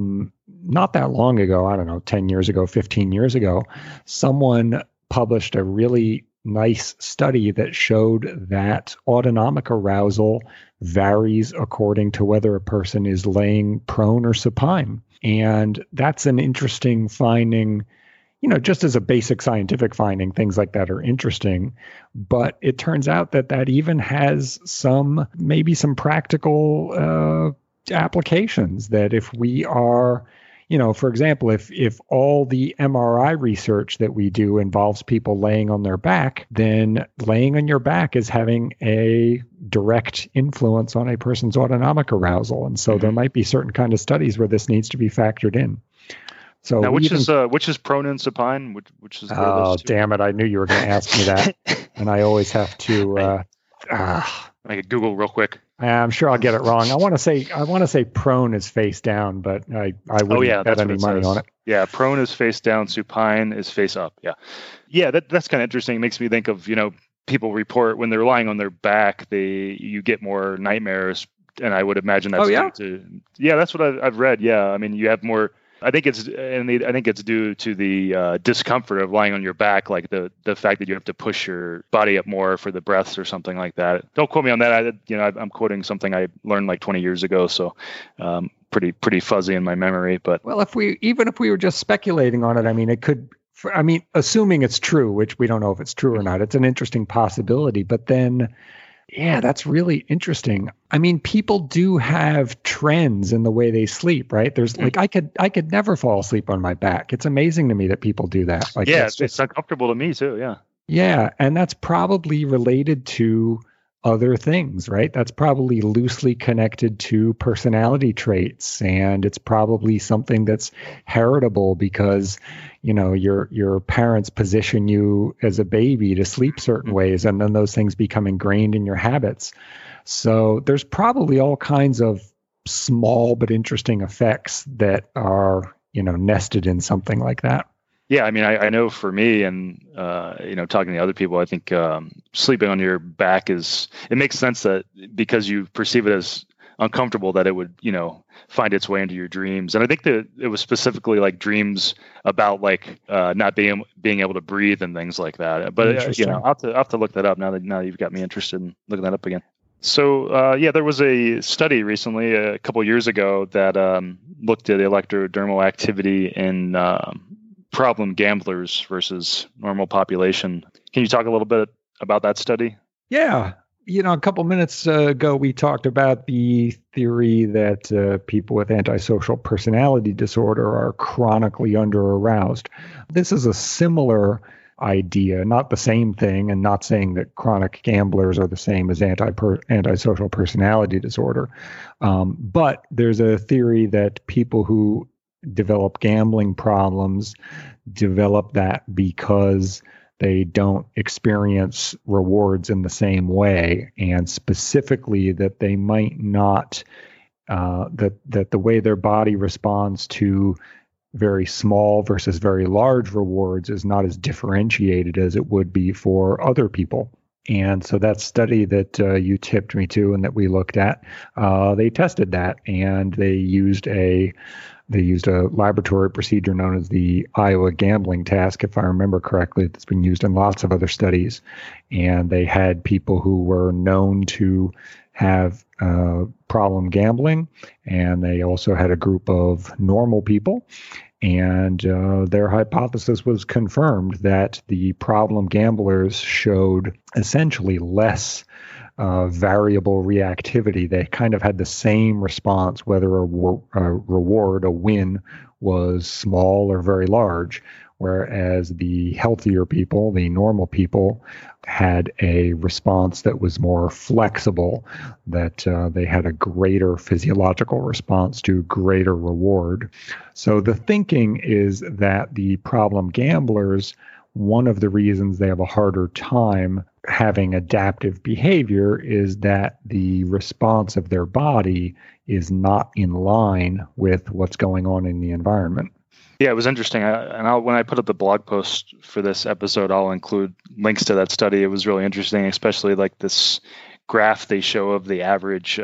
not that long ago, I don't know, 10 years ago, 15 years ago, someone published a really nice study that showed that autonomic arousal varies according to whether a person is laying prone or supine. And that's an interesting finding. Just as a basic scientific finding, things like that are interesting. But it turns out that even has maybe some practical applications, that if we are, for example, if all the MRI research that we do involves people laying on their back, then laying on your back is having a direct influence on a person's autonomic arousal. And so there might be certain kind of studies where this needs to be factored in. So now, which is prone and supine? Which is? Oh, damn it! I knew you were going to ask me that, and I always have to. I could Google real quick. I'm sure I'll get it wrong. I want to say prone is face down, but I wouldn't bet any money on it. Yeah, prone is face down, supine is face up. Yeah. That's kind of interesting. It makes me think of people report when they're lying on their back, you get more nightmares, and I would imagine that's that's what I've read. Yeah, I mean you have more. I think it's due to the discomfort of lying on your back, like the fact that you have to push your body up more for the breaths or something like that. Don't quote me on that. I'm quoting something I learned like 20 years ago, so pretty fuzzy in my memory. But well, if we were just speculating on it, I mean, it could. Assuming it's true, which we don't know if it's true or not, it's an interesting possibility. But then. Yeah, that's really interesting. I mean, people do have trends in the way they sleep, right? There's like I could never fall asleep on my back. It's amazing to me that people do that. Like, it's uncomfortable to me too. Yeah. Yeah, and that's probably related to other things, right? That's probably loosely connected to personality traits, and it's probably something that's heritable because, your parents position you as a baby to sleep certain ways, and then those things become ingrained in your habits. So there's probably all kinds of small but interesting effects that are, nested in something like that. Yeah, I mean, I know for me, and talking to other people, I think sleeping on your back it makes sense that because you perceive it as uncomfortable, that it would find its way into your dreams. And I think that it was specifically like dreams about like not being able to breathe and things like that. But I'll have to look that up now that you've got me interested in looking that up again. So there was a study recently, a couple years ago, that looked at electrodermal activity in problem gamblers versus normal population. Can you talk a little bit about that study? Yeah. A couple minutes ago, we talked about the theory that people with antisocial personality disorder are chronically under-aroused. This is a similar idea, not the same thing, and not saying that chronic gamblers are the same as antisocial personality disorder. But there's a theory that people who develop gambling problems develop that because they don't experience rewards in the same way, and specifically that they might not, that the way their body responds to very small versus very large rewards is not as differentiated as it would be for other people. And so that study that you tipped me to and that we looked at, they tested that, and they used a laboratory procedure known as the Iowa Gambling Task, if I remember correctly, that's been used in lots of other studies. And they had people who were known to have problem gambling, and they also had a group of normal people. And their hypothesis was confirmed that the problem gamblers showed essentially less variable reactivity. They kind of had the same response, whether a reward, a win, was small or very large, whereas the healthier people, the normal people, had a response that was more flexible, that they had a greater physiological response to greater reward. So the thinking is that the problem gamblers, one of the reasons they have a harder time having adaptive behavior is that the response of their body is not in line with what's going on in the environment. Yeah, it was interesting. When I put up the blog post for this episode, I'll include links to that study. It was really interesting, especially like this graph they show of the average,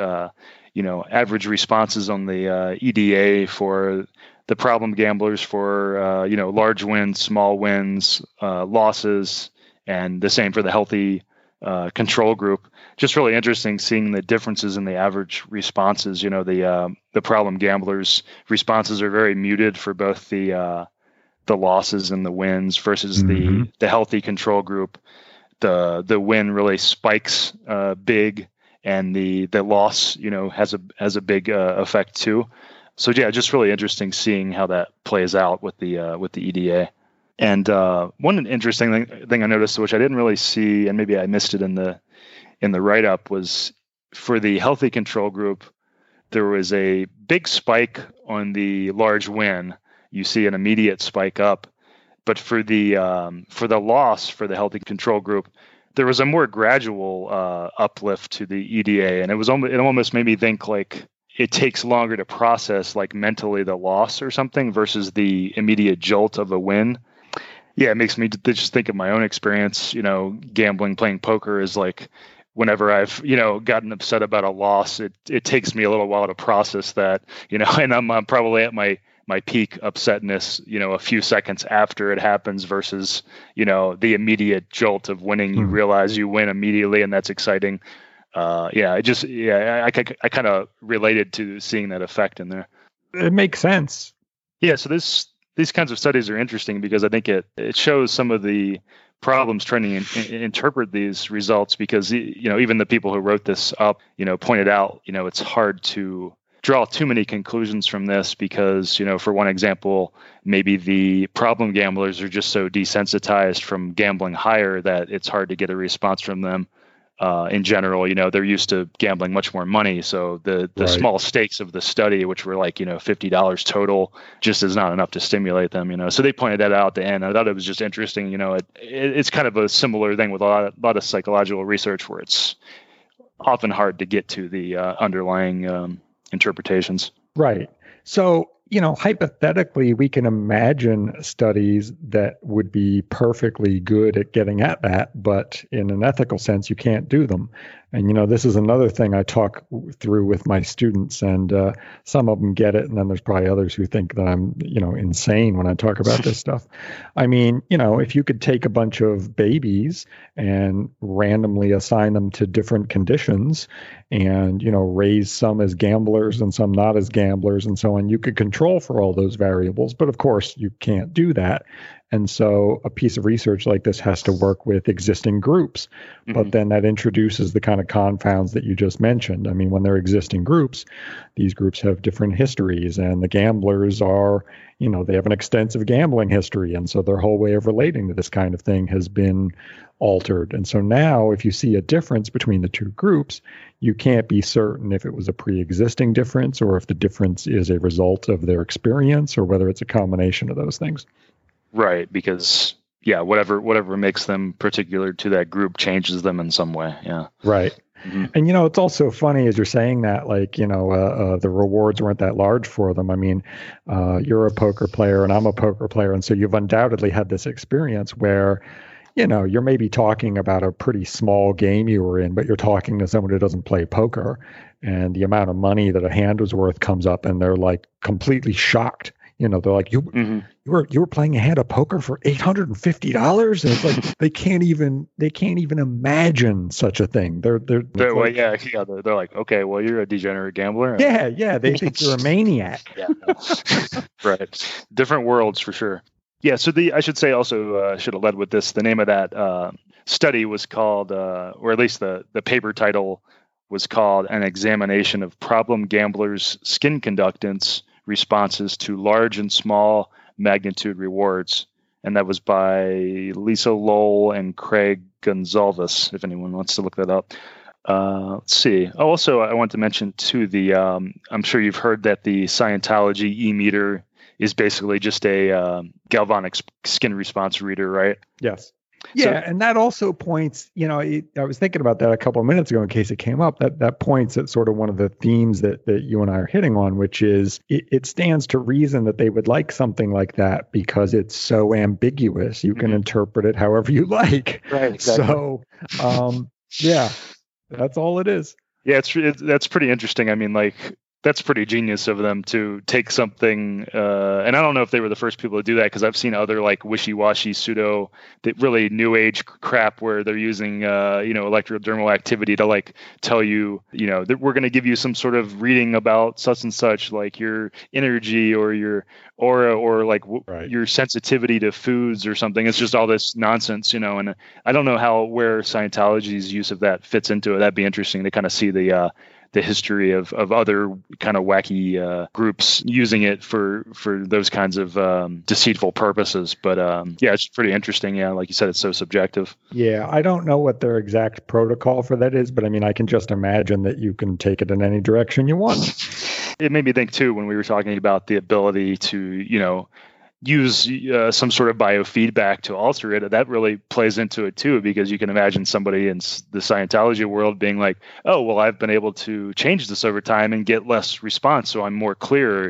average responses on the EDA for the problem gamblers for, large wins, small wins, losses, and the same for the healthy control group. Just really interesting seeing the differences in the average responses. The problem gamblers' responses are very muted for both the losses and the wins versus the healthy control group. The win really spikes big, and the loss has a big effect too. So yeah, just really interesting seeing how that plays out with the EDA. And one interesting thing I noticed, which I didn't really see, and maybe I missed it in the write-up, was for the healthy control group, there was a big spike on the large win. You see an immediate spike up, but for the loss for the healthy control group, there was a more gradual uplift to the EDA, and it almost made me think like it takes longer to process, like mentally, the loss or something versus the immediate jolt of a win. Yeah, it makes me just think of my own experience. Gambling, playing poker is like whenever I've gotten upset about a loss, it takes me a little while to process that. And I'm probably at my peak upsetness, a few seconds after it happens versus the immediate jolt of winning. You realize you win immediately, and that's exciting. I kind of related to seeing that effect in there. It makes sense. Yeah, so these kinds of studies are interesting because I think it shows some of the problems trying to interpret these results, because even the people who wrote this up pointed out it's hard to draw too many conclusions from this because for one example, maybe the problem gamblers are just so desensitized from gambling higher that it's hard to get a response from them. in general, they're used to gambling much more money. So the Right. small stakes of the study, which were like, $50 total, just is not enough to stimulate them, So they pointed that out at the end. I thought it was just interesting. It's kind of a similar thing with a lot of psychological research where it's often hard to get to the underlying interpretations. Right. So, hypothetically, we can imagine studies that would be perfectly good at getting at that, but in an ethical sense, you can't do them. And, this is another thing I talk through with my students, and some of them get it, and then there's probably others who think that I'm, insane when I talk about this stuff. I mean, if you could take a bunch of babies and randomly assign them to different conditions and, raise some as gamblers and some not as gamblers and so on, you could control for all those variables. But of course, you can't do that. And so a piece of research like this has to work with existing groups. Mm-hmm. But then that introduces the kind of confounds that you just mentioned. I mean, when they're existing groups, these groups have different histories, and the gamblers are, they have an extensive gambling history. And so their whole way of relating to this kind of thing has been altered. And so now if you see a difference between the two groups, you can't be certain if it was a pre-existing difference or if the difference is a result of their experience or whether it's a combination of those things. Right, because whatever makes them particular to that group changes them in some way. Yeah. Right. Mm-hmm. And it's also funny as you're saying that, like, the rewards weren't that large for them. I mean, you're a poker player and I'm a poker player, and so you've undoubtedly had this experience where you're maybe talking about a pretty small game you were in, but you're talking to someone who doesn't play poker, and the amount of money that a hand was worth comes up, and they're like completely shocked. They're like, you were playing a hand of poker for $850, and it's like they can't even imagine such a thing. They're like, okay, well, you're a degenerate gambler. Yeah, they think you're a maniac. Yeah, right. Different worlds for sure. Yeah, so I should say also, should have led with this. The name of that study was called, or at least the paper title was called, "An Examination of Problem Gamblers' Skin Conductance Responses to Large and Small Magnitude Rewards." And that was by Lisa Lowell and Craig Gonzalez, if anyone wants to look that up. Let's see. Oh, also, I want to mention, too, I'm sure you've heard that the Scientology e-meter is basically just a galvanic skin response reader, right? Yes. Yeah, and that also points, I was thinking about that a couple of minutes ago in case it came up, that points at sort of one of the themes that you and I are hitting on, which is it stands to reason that they would like something like that because it's so ambiguous. You can interpret it however you like. Right, exactly. So, that's all it is. Yeah, that's pretty interesting. I mean, like, that's pretty genius of them to take something, and I don't know if they were the first people to do that, because I've seen other like wishy-washy pseudo, that really new age crap where they're using electrodermal activity to like tell you, that we're going to give you some sort of reading about such and such, like your energy or your aura or like your sensitivity to foods or something. It's just all this nonsense, and I don't know where Scientology's use of that fits into it. That'd be interesting to kind of see the history of other kind of wacky groups using it for those kinds of deceitful purposes. But it's pretty interesting. Yeah, like you said, it's so subjective. Yeah, I don't know what their exact protocol for that is, but I mean, I can just imagine that you can take it in any direction you want. It made me think, too, when we were talking about the ability to, use some sort of biofeedback to alter it, that really plays into it too, because you can imagine somebody in the Scientology world being like, oh, well, I've been able to change this over time and get less response, so I'm more clear,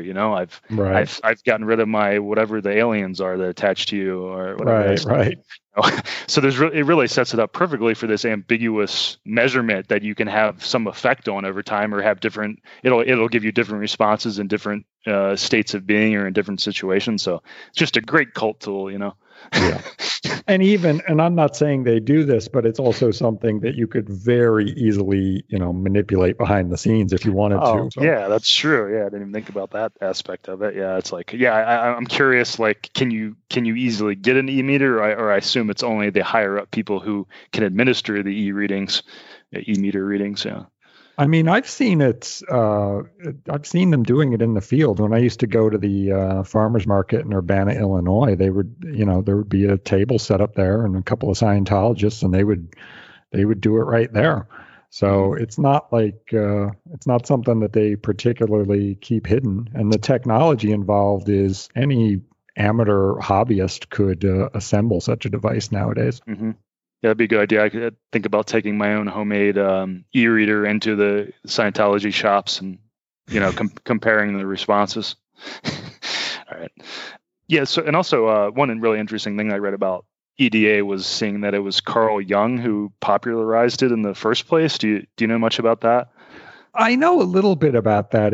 I've gotten rid of my whatever the aliens are that attach to you or whatever. Right. So it really sets it up perfectly for this ambiguous measurement that you can have some effect on over time, or have different. It'll give you different responses in different states of being or in different situations. So it's just a great cult tool, Yeah. And I'm not saying they do this, but it's also something that you could very easily, manipulate behind the scenes if you wanted to. So. Yeah, that's true. Yeah, I didn't even think about that aspect of it. Yeah, it's like, I'm curious, like, can you easily get an e-meter, or I assume it's only the higher up people who can administer the e-meter readings. Yeah. I mean, I've seen I've seen them doing it in the field. When I used to go to the farmers market in Urbana, Illinois, there would be a table set up there and a couple of Scientologists, and they would they would do it right there. So it's not like it's not something that they particularly keep hidden. And the technology involved is any amateur hobbyist could assemble such a device nowadays. Mm-hmm. Yeah, that'd be a good idea. I could think about taking my own homemade e-reader into the Scientology shops and, comparing the responses. All right. Yeah. So, and also one really interesting thing I read about EDA was seeing that it was Carl Jung who popularized it in the first place. Do you know much about that? I know a little bit about that.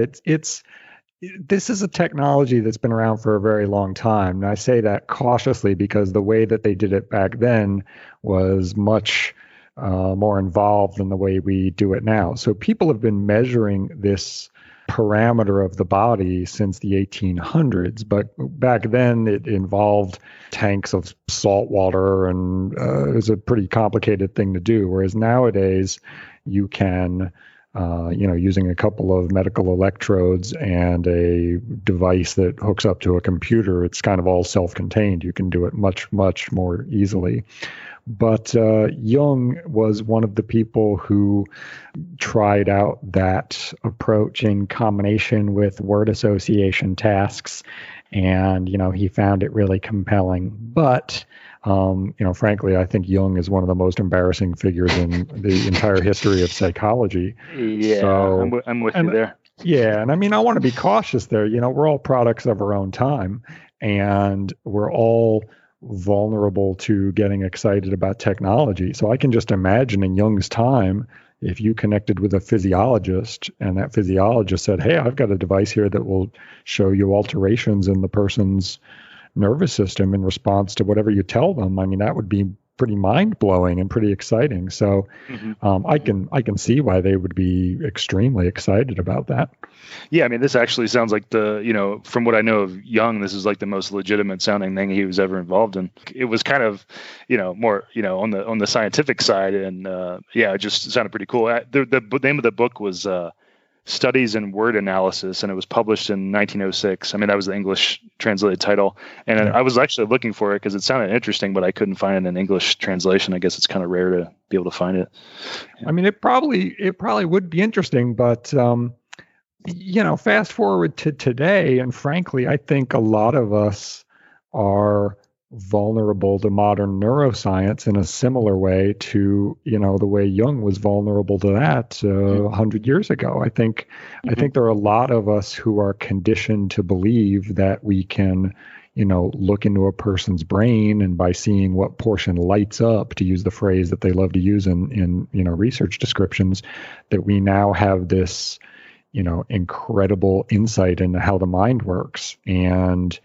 This is a technology that's been around for a very long time. And I say that cautiously because the way that they did it back then was much more involved than the way we do it now. So people have been measuring this parameter of the body since the 1800s, but back then it involved tanks of salt water, and it was a pretty complicated thing to do. Whereas nowadays you can, using a couple of medical electrodes and a device that hooks up to a computer, it's kind of all self-contained. You can do it much, much more easily. But Jung was one of the people who tried out that approach in combination with word association tasks. And, he found it really compelling. But, frankly, I think Jung is one of the most embarrassing figures in the entire history of psychology. Yeah, so, I'm with you there. Yeah. And I want to be cautious there. We're all products of our own time, and we're all vulnerable to getting excited about technology. So I can just imagine in Jung's time, if you connected with a physiologist and that physiologist said, hey, I've got a device here that will show you alterations in the person's nervous system in response to whatever you tell them, that would be pretty mind-blowing and pretty exciting. So I can see why they would be extremely excited about that. Yeah, this actually sounds like from what I know of Jung, this is like the most legitimate sounding thing he was ever involved in. It was kind of, more, on the scientific side, and it just sounded pretty cool. The name of the book was Studies in Word Analysis, and it was published in 1906. That was the English translated title, and I was actually looking for it because it sounded interesting, but I couldn't find it in English translation. I guess it's kind of rare to be able to find it. Yeah. It probably would be interesting, but fast forward to today, and frankly, I think a lot of us are vulnerable to modern neuroscience in a similar way to the way Jung was vulnerable to that 100 years ago. I think there are a lot of us who are conditioned to believe that we can look into a person's brain, and by seeing what portion lights up, to use the phrase that they love to use in research descriptions, that we now have this incredible insight into how the mind works. And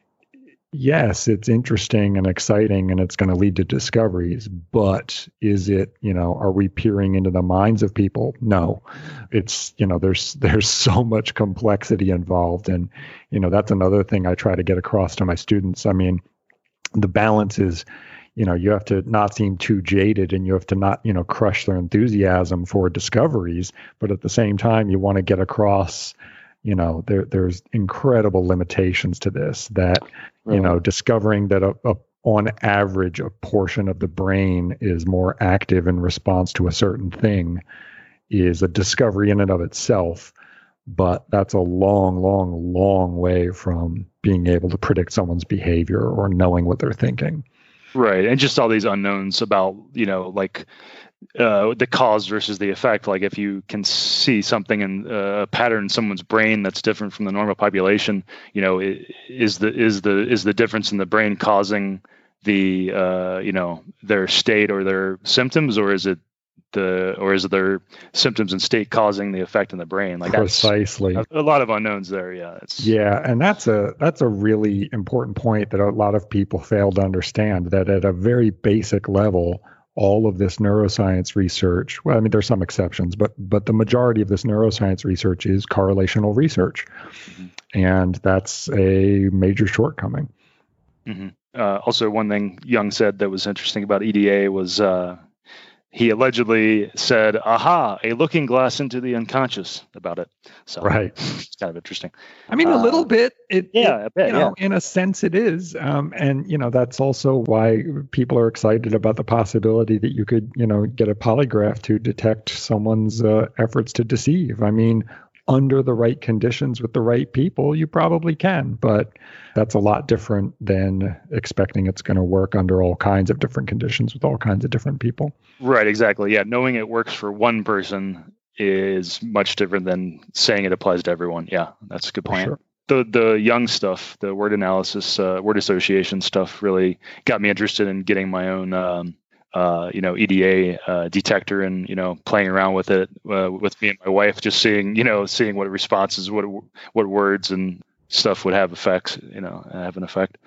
yes, it's interesting and exciting, and it's going to lead to discoveries, but is it, are we peering into the minds of people? No, it's, there's so much complexity involved. And, that's another thing I try to get across to my students. The balance is, you have to not seem too jaded, and you have to not, crush their enthusiasm for discoveries, but at the same time, you want to get across, there's incredible limitations to this, that, discovering that on average, a portion of the brain is more active in response to a certain thing is a discovery in and of itself. But that's a long, long, long way from being able to predict someone's behavior or knowing what they're thinking. Right. And just all these unknowns about, the cause versus the effect. Like if you can see something in a pattern in someone's brain that's different from the normal population, is the difference in the brain causing the their state or their symptoms, or is it their symptoms and state causing the effect in the brain? Like precisely, that's a lot of unknowns there. Yeah. And that's a really important point that a lot of people fail to understand, that at a very basic level, all of this neuroscience research, well, there's some exceptions, but the majority of this neuroscience research is correlational research. Mm-hmm. And that's a major shortcoming. Mm-hmm. Also, one thing Jung said that was interesting about EDA was he allegedly said, "Aha, a looking glass into the unconscious" about it. So Right. it's kind of interesting. I mean, a little bit. I bet, In a sense, it is, and that's also why people are excited about the possibility that you could, get a polygraph to detect someone's efforts to deceive. I mean, under the right conditions with the right people, you probably can, but that's a lot different than expecting it's going to work under all kinds of different conditions with all kinds of different people. Right, exactly. Yeah, knowing it works for one person is much different than saying it applies to everyone. Yeah, that's a good point. Sure. The young stuff, the word analysis, word association stuff really got me interested in getting my own EDA detector and, playing around with it with me and my wife, just seeing what responses, what words and stuff would have effects, have an effect.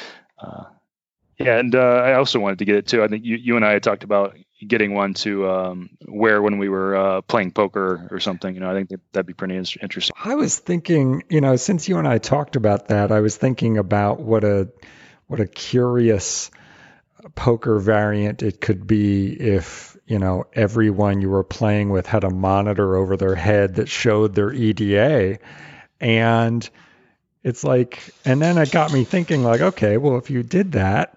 And I also wanted to get it too. I think you and I had talked about getting one to wear when we were playing poker or something. I think that'd be pretty interesting. I was thinking, since you and I talked about that, I was thinking about what a curious poker variant it could be if, everyone you were playing with had a monitor over their head that showed their EDA. And it's like, and then it got me thinking like, okay, well, if you did that,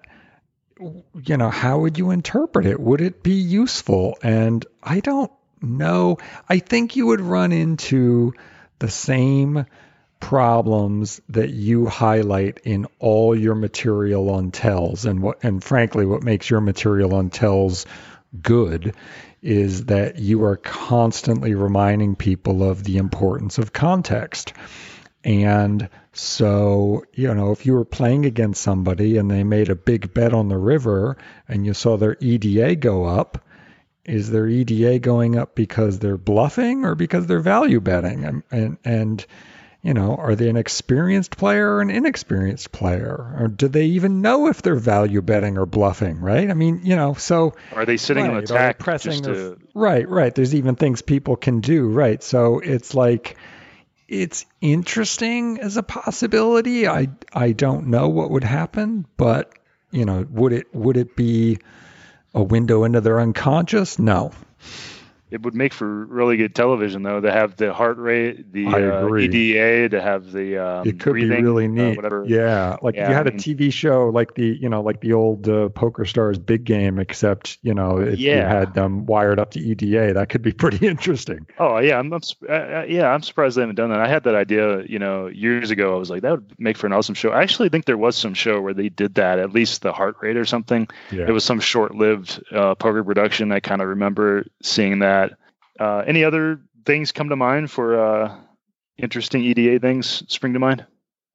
how would you interpret it? Would it be useful? And I don't know. I think you would run into the same problems that you highlight in all your material on TELS. And frankly, what makes your material on TELS good is that you are constantly reminding people of the importance of context. And so, if you were playing against somebody and they made a big bet on the river and you saw their EDA go up, is their EDA going up because they're bluffing or because they're value betting? And are they an experienced player or an inexperienced player? Or do they even know if they're value betting or bluffing, right? I mean, so... Are they sitting on attack? Right. There's even things people can do, right? So it's like... It's interesting as a possibility. I don't know what would happen, but would it be a window into their unconscious? No. It would make for really good television, though, to have the heart rate, the EDA, to have the it could breathing, be really neat. Whatever. Yeah, if you had a TV show like the old Poker Stars Big Game, except if you had them wired up to EDA, that could be pretty interesting. Oh yeah, I'm surprised they haven't done that. I had that idea, years ago. I was like, that would make for an awesome show. I actually think there was some show where they did that, at least the heart rate or something. Yeah. It was some short-lived poker production. I kind of remember seeing that. Any other things come to mind for interesting EDA things spring to mind?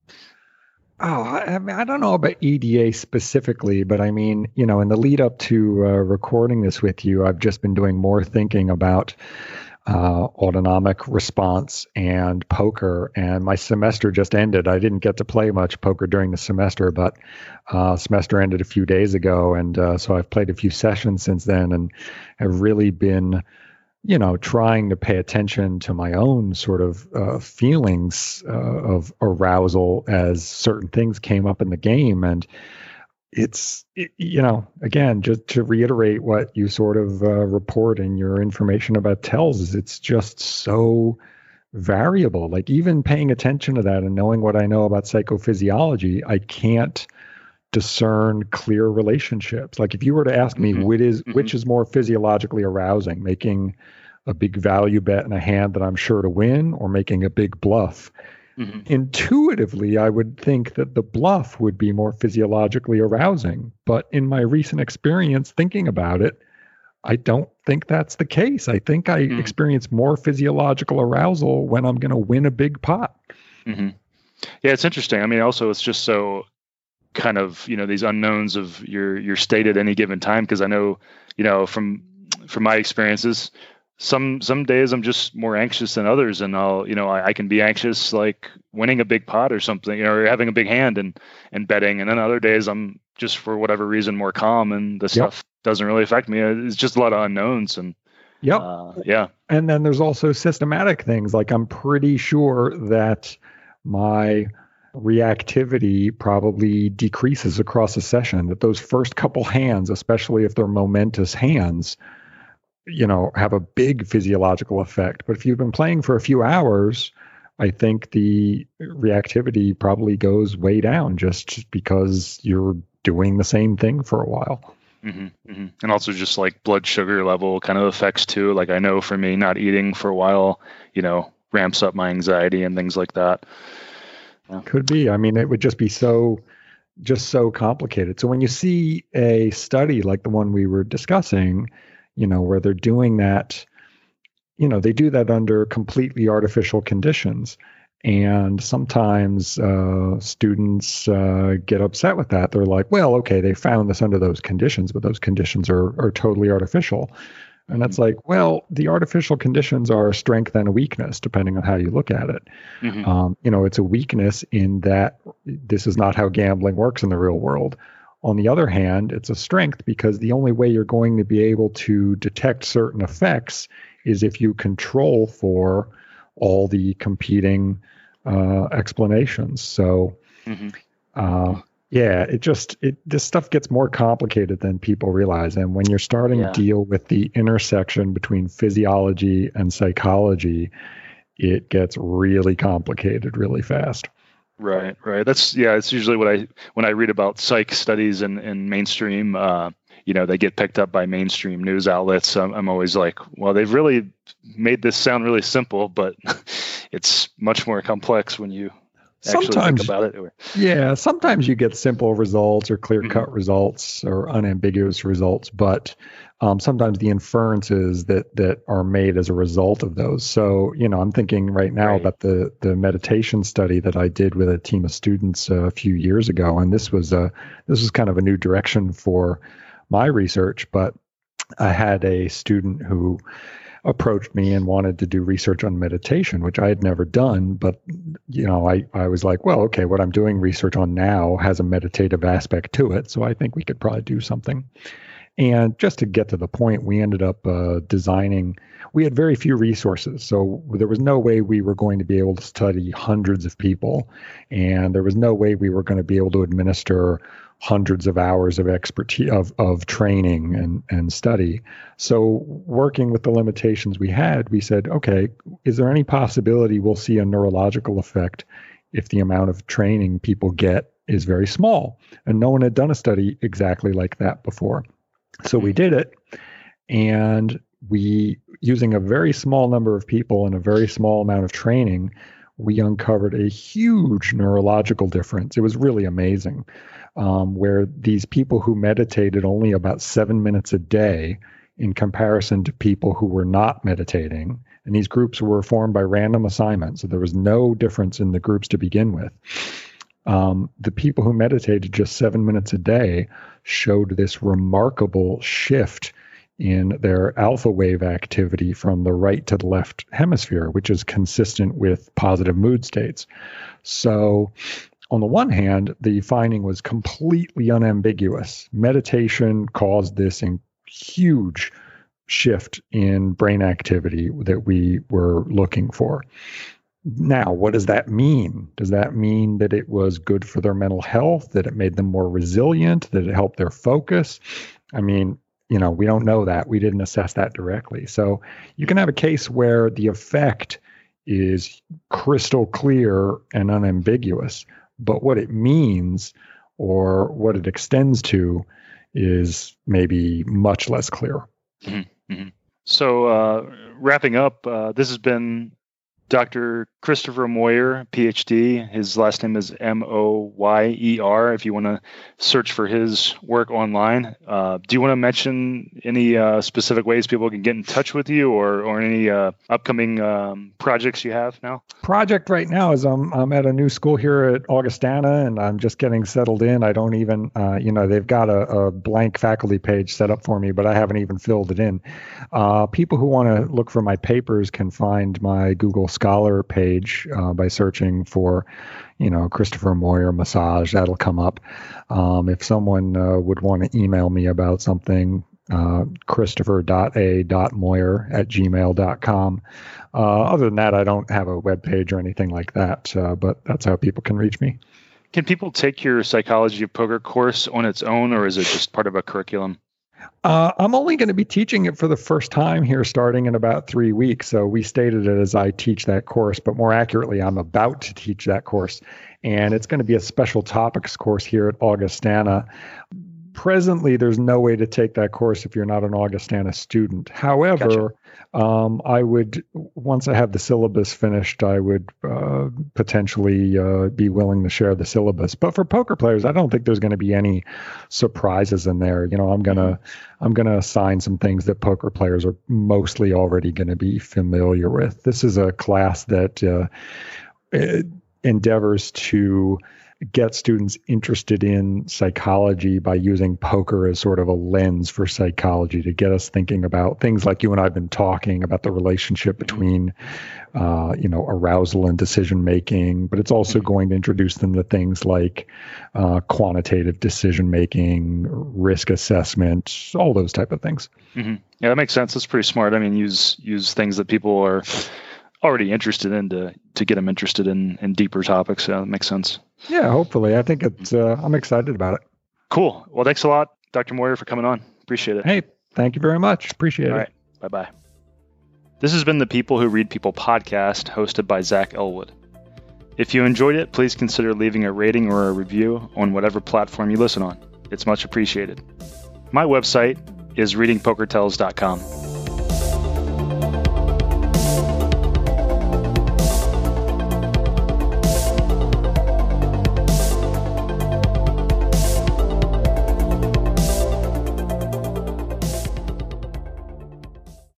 Oh, I don't know about EDA specifically, but I mean, in the lead up to recording this with you, I've just been doing more thinking about autonomic response and poker, and my semester just ended. I didn't get to play much poker during the semester, but semester ended a few days ago, and so I've played a few sessions since then and have really been trying to pay attention to my own sort of feelings of arousal as certain things came up in the game. And again, just to reiterate what you sort of report in your information about TELS, is it's just so variable. Like even paying attention to that and knowing what I know about psychophysiology, I can't discern clear relationships. Like if you were to ask me which is more physiologically arousing, making a big value bet in a hand that I'm sure to win or making a big bluff, intuitively I would think that the bluff would be more physiologically arousing. But in my recent experience thinking about it, I don't think that's the case. I think I experience more physiological arousal when I'm going to win a big pot. Yeah, it's interesting. I mean, also it's just so kind of these unknowns of your state at any given time, because I know from my experiences, some days I'm just more anxious than others, and I can be anxious like winning a big pot or something, or having a big hand and betting, and then other days I'm just for whatever reason more calm and the stuff doesn't really affect me. It's just a lot of unknowns. And and then there's also systematic things. Like I'm pretty sure that my reactivity probably decreases across a session, that those first couple hands, especially if they're momentous hands, have a big physiological effect. But if you've been playing for a few hours, I think the reactivity probably goes way down just because you're doing the same thing for a while. And also just like blood sugar level kind of effects too. Like I know for me, not eating for a while, ramps up my anxiety and things like that. Yeah. Could be. I mean, it would just be so complicated. So when you see a study like the one we were discussing, where they're doing that, they do that under completely artificial conditions. And sometimes students get upset with that. They're like, well, okay, they found this under those conditions, but those conditions are totally artificial. And it's like, well, the artificial conditions are a strength and a weakness, depending on how you look at it. It's a weakness in that this is not how gambling works in the real world. On the other hand, it's a strength because the only way you're going to be able to detect certain effects is if you control for all the competing explanations. So, this stuff gets more complicated than people realize. And when you're starting to deal with the intersection between physiology and psychology, it gets really complicated really fast. Right. It's usually when I read about psych studies in mainstream, they get picked up by mainstream news outlets. I'm always like, well, they've really made this sound really simple, but it's much more complex when you actually think about it. Yeah, sometimes you get simple results or clear-cut results or unambiguous results, but sometimes the inferences that are made as a result of those. So, I'm thinking right now about the meditation study that I did with a team of students a few years ago, and this was kind of a new direction for my research, but I had a student who approached me and wanted to do research on meditation, which I had never done. But, I was like, well, okay, what I'm doing research on now has a meditative aspect to it. So I think we could probably do something. And just to get to the point, we ended up designing, we had very few resources. So there was no way we were going to be able to study hundreds of people. And there was no way we were going to be able to administer hundreds of hours of expertise of training and study. So working with the limitations we had, we said, okay, is there any possibility we'll see a neurological effect if the amount of training people get is very small? And no one had done a study exactly like that before. So we did it, and we, using a very small number of people and a very small amount of training, we uncovered a huge neurological difference. It was really amazing. Where these people who meditated only about 7 minutes a day in comparison to people who were not meditating, and these groups were formed by random assignment, so there was no difference in the groups to begin with. The people who meditated just 7 minutes a day showed this remarkable shift in their alpha wave activity from the right to the left hemisphere, which is consistent with positive mood states. So on the one hand, the finding was completely unambiguous. Meditation caused this huge shift in brain activity that we were looking for. Now, what does that mean? Does that mean that it was good for their mental health, that it made them more resilient, that it helped their focus? I mean, we don't know that. We didn't assess that directly. So you can have a case where the effect is crystal clear and unambiguous, but what it means or what it extends to is maybe much less clear. So wrapping up, this has been Dr. Christopher Moyer, PhD. His last name is Moyer, if you want to search for his work online. Do you want to mention any specific ways people can get in touch with you or any upcoming projects you have now? Project right now is I'm at a new school here at Augustana, and I'm just getting settled in. I don't even, they've got a blank faculty page set up for me, but I haven't even filled it in. People who want to look for my papers can find my Google Scholar page by searching for, Christopher Moyer massage. That'll come up. If someone would want to email me about something, christopher.a.moyer@gmail.com. Other than that, I don't have a web page or anything like that, but that's how people can reach me. Can people take your Psychology of Poker course on its own, or is it just part of a curriculum? I'm only going to be teaching it for the first time here starting in about 3 weeks. So we stated it as I teach that course, but more accurately, I'm about to teach that course. And it's going to be a special topics course here at Augustana. Presently, there's no way to take that course if you're not an Augustana student. However, I would, once I have the syllabus finished, I would potentially be willing to share the syllabus. But for poker players, I don't think there's going to be any surprises in there. You know, I'm gonna assign some things that poker players are mostly already going to be familiar with. This is a class that endeavors to get students interested in psychology by using poker as sort of a lens for psychology, to get us thinking about things like you and I have been talking about, the relationship between, arousal and decision making. But it's also going to introduce them to things like quantitative decision making, risk assessment, all those type of things. Mm-hmm. Yeah, that makes sense. That's pretty smart. I mean, use things that people are already interested in to get them interested in deeper topics. Yeah, that makes sense. Yeah, hopefully. I think it's. I'm excited about it. Cool. Well, thanks a lot, Dr. Moyer, for coming on. Appreciate it. Hey, thank you very much. Appreciate it. All right. Bye-bye. This has been the People Who Read People podcast, hosted by Zach Elwood. If you enjoyed it, please consider leaving a rating or a review on whatever platform you listen on. It's much appreciated. My website is readingpokertells.com.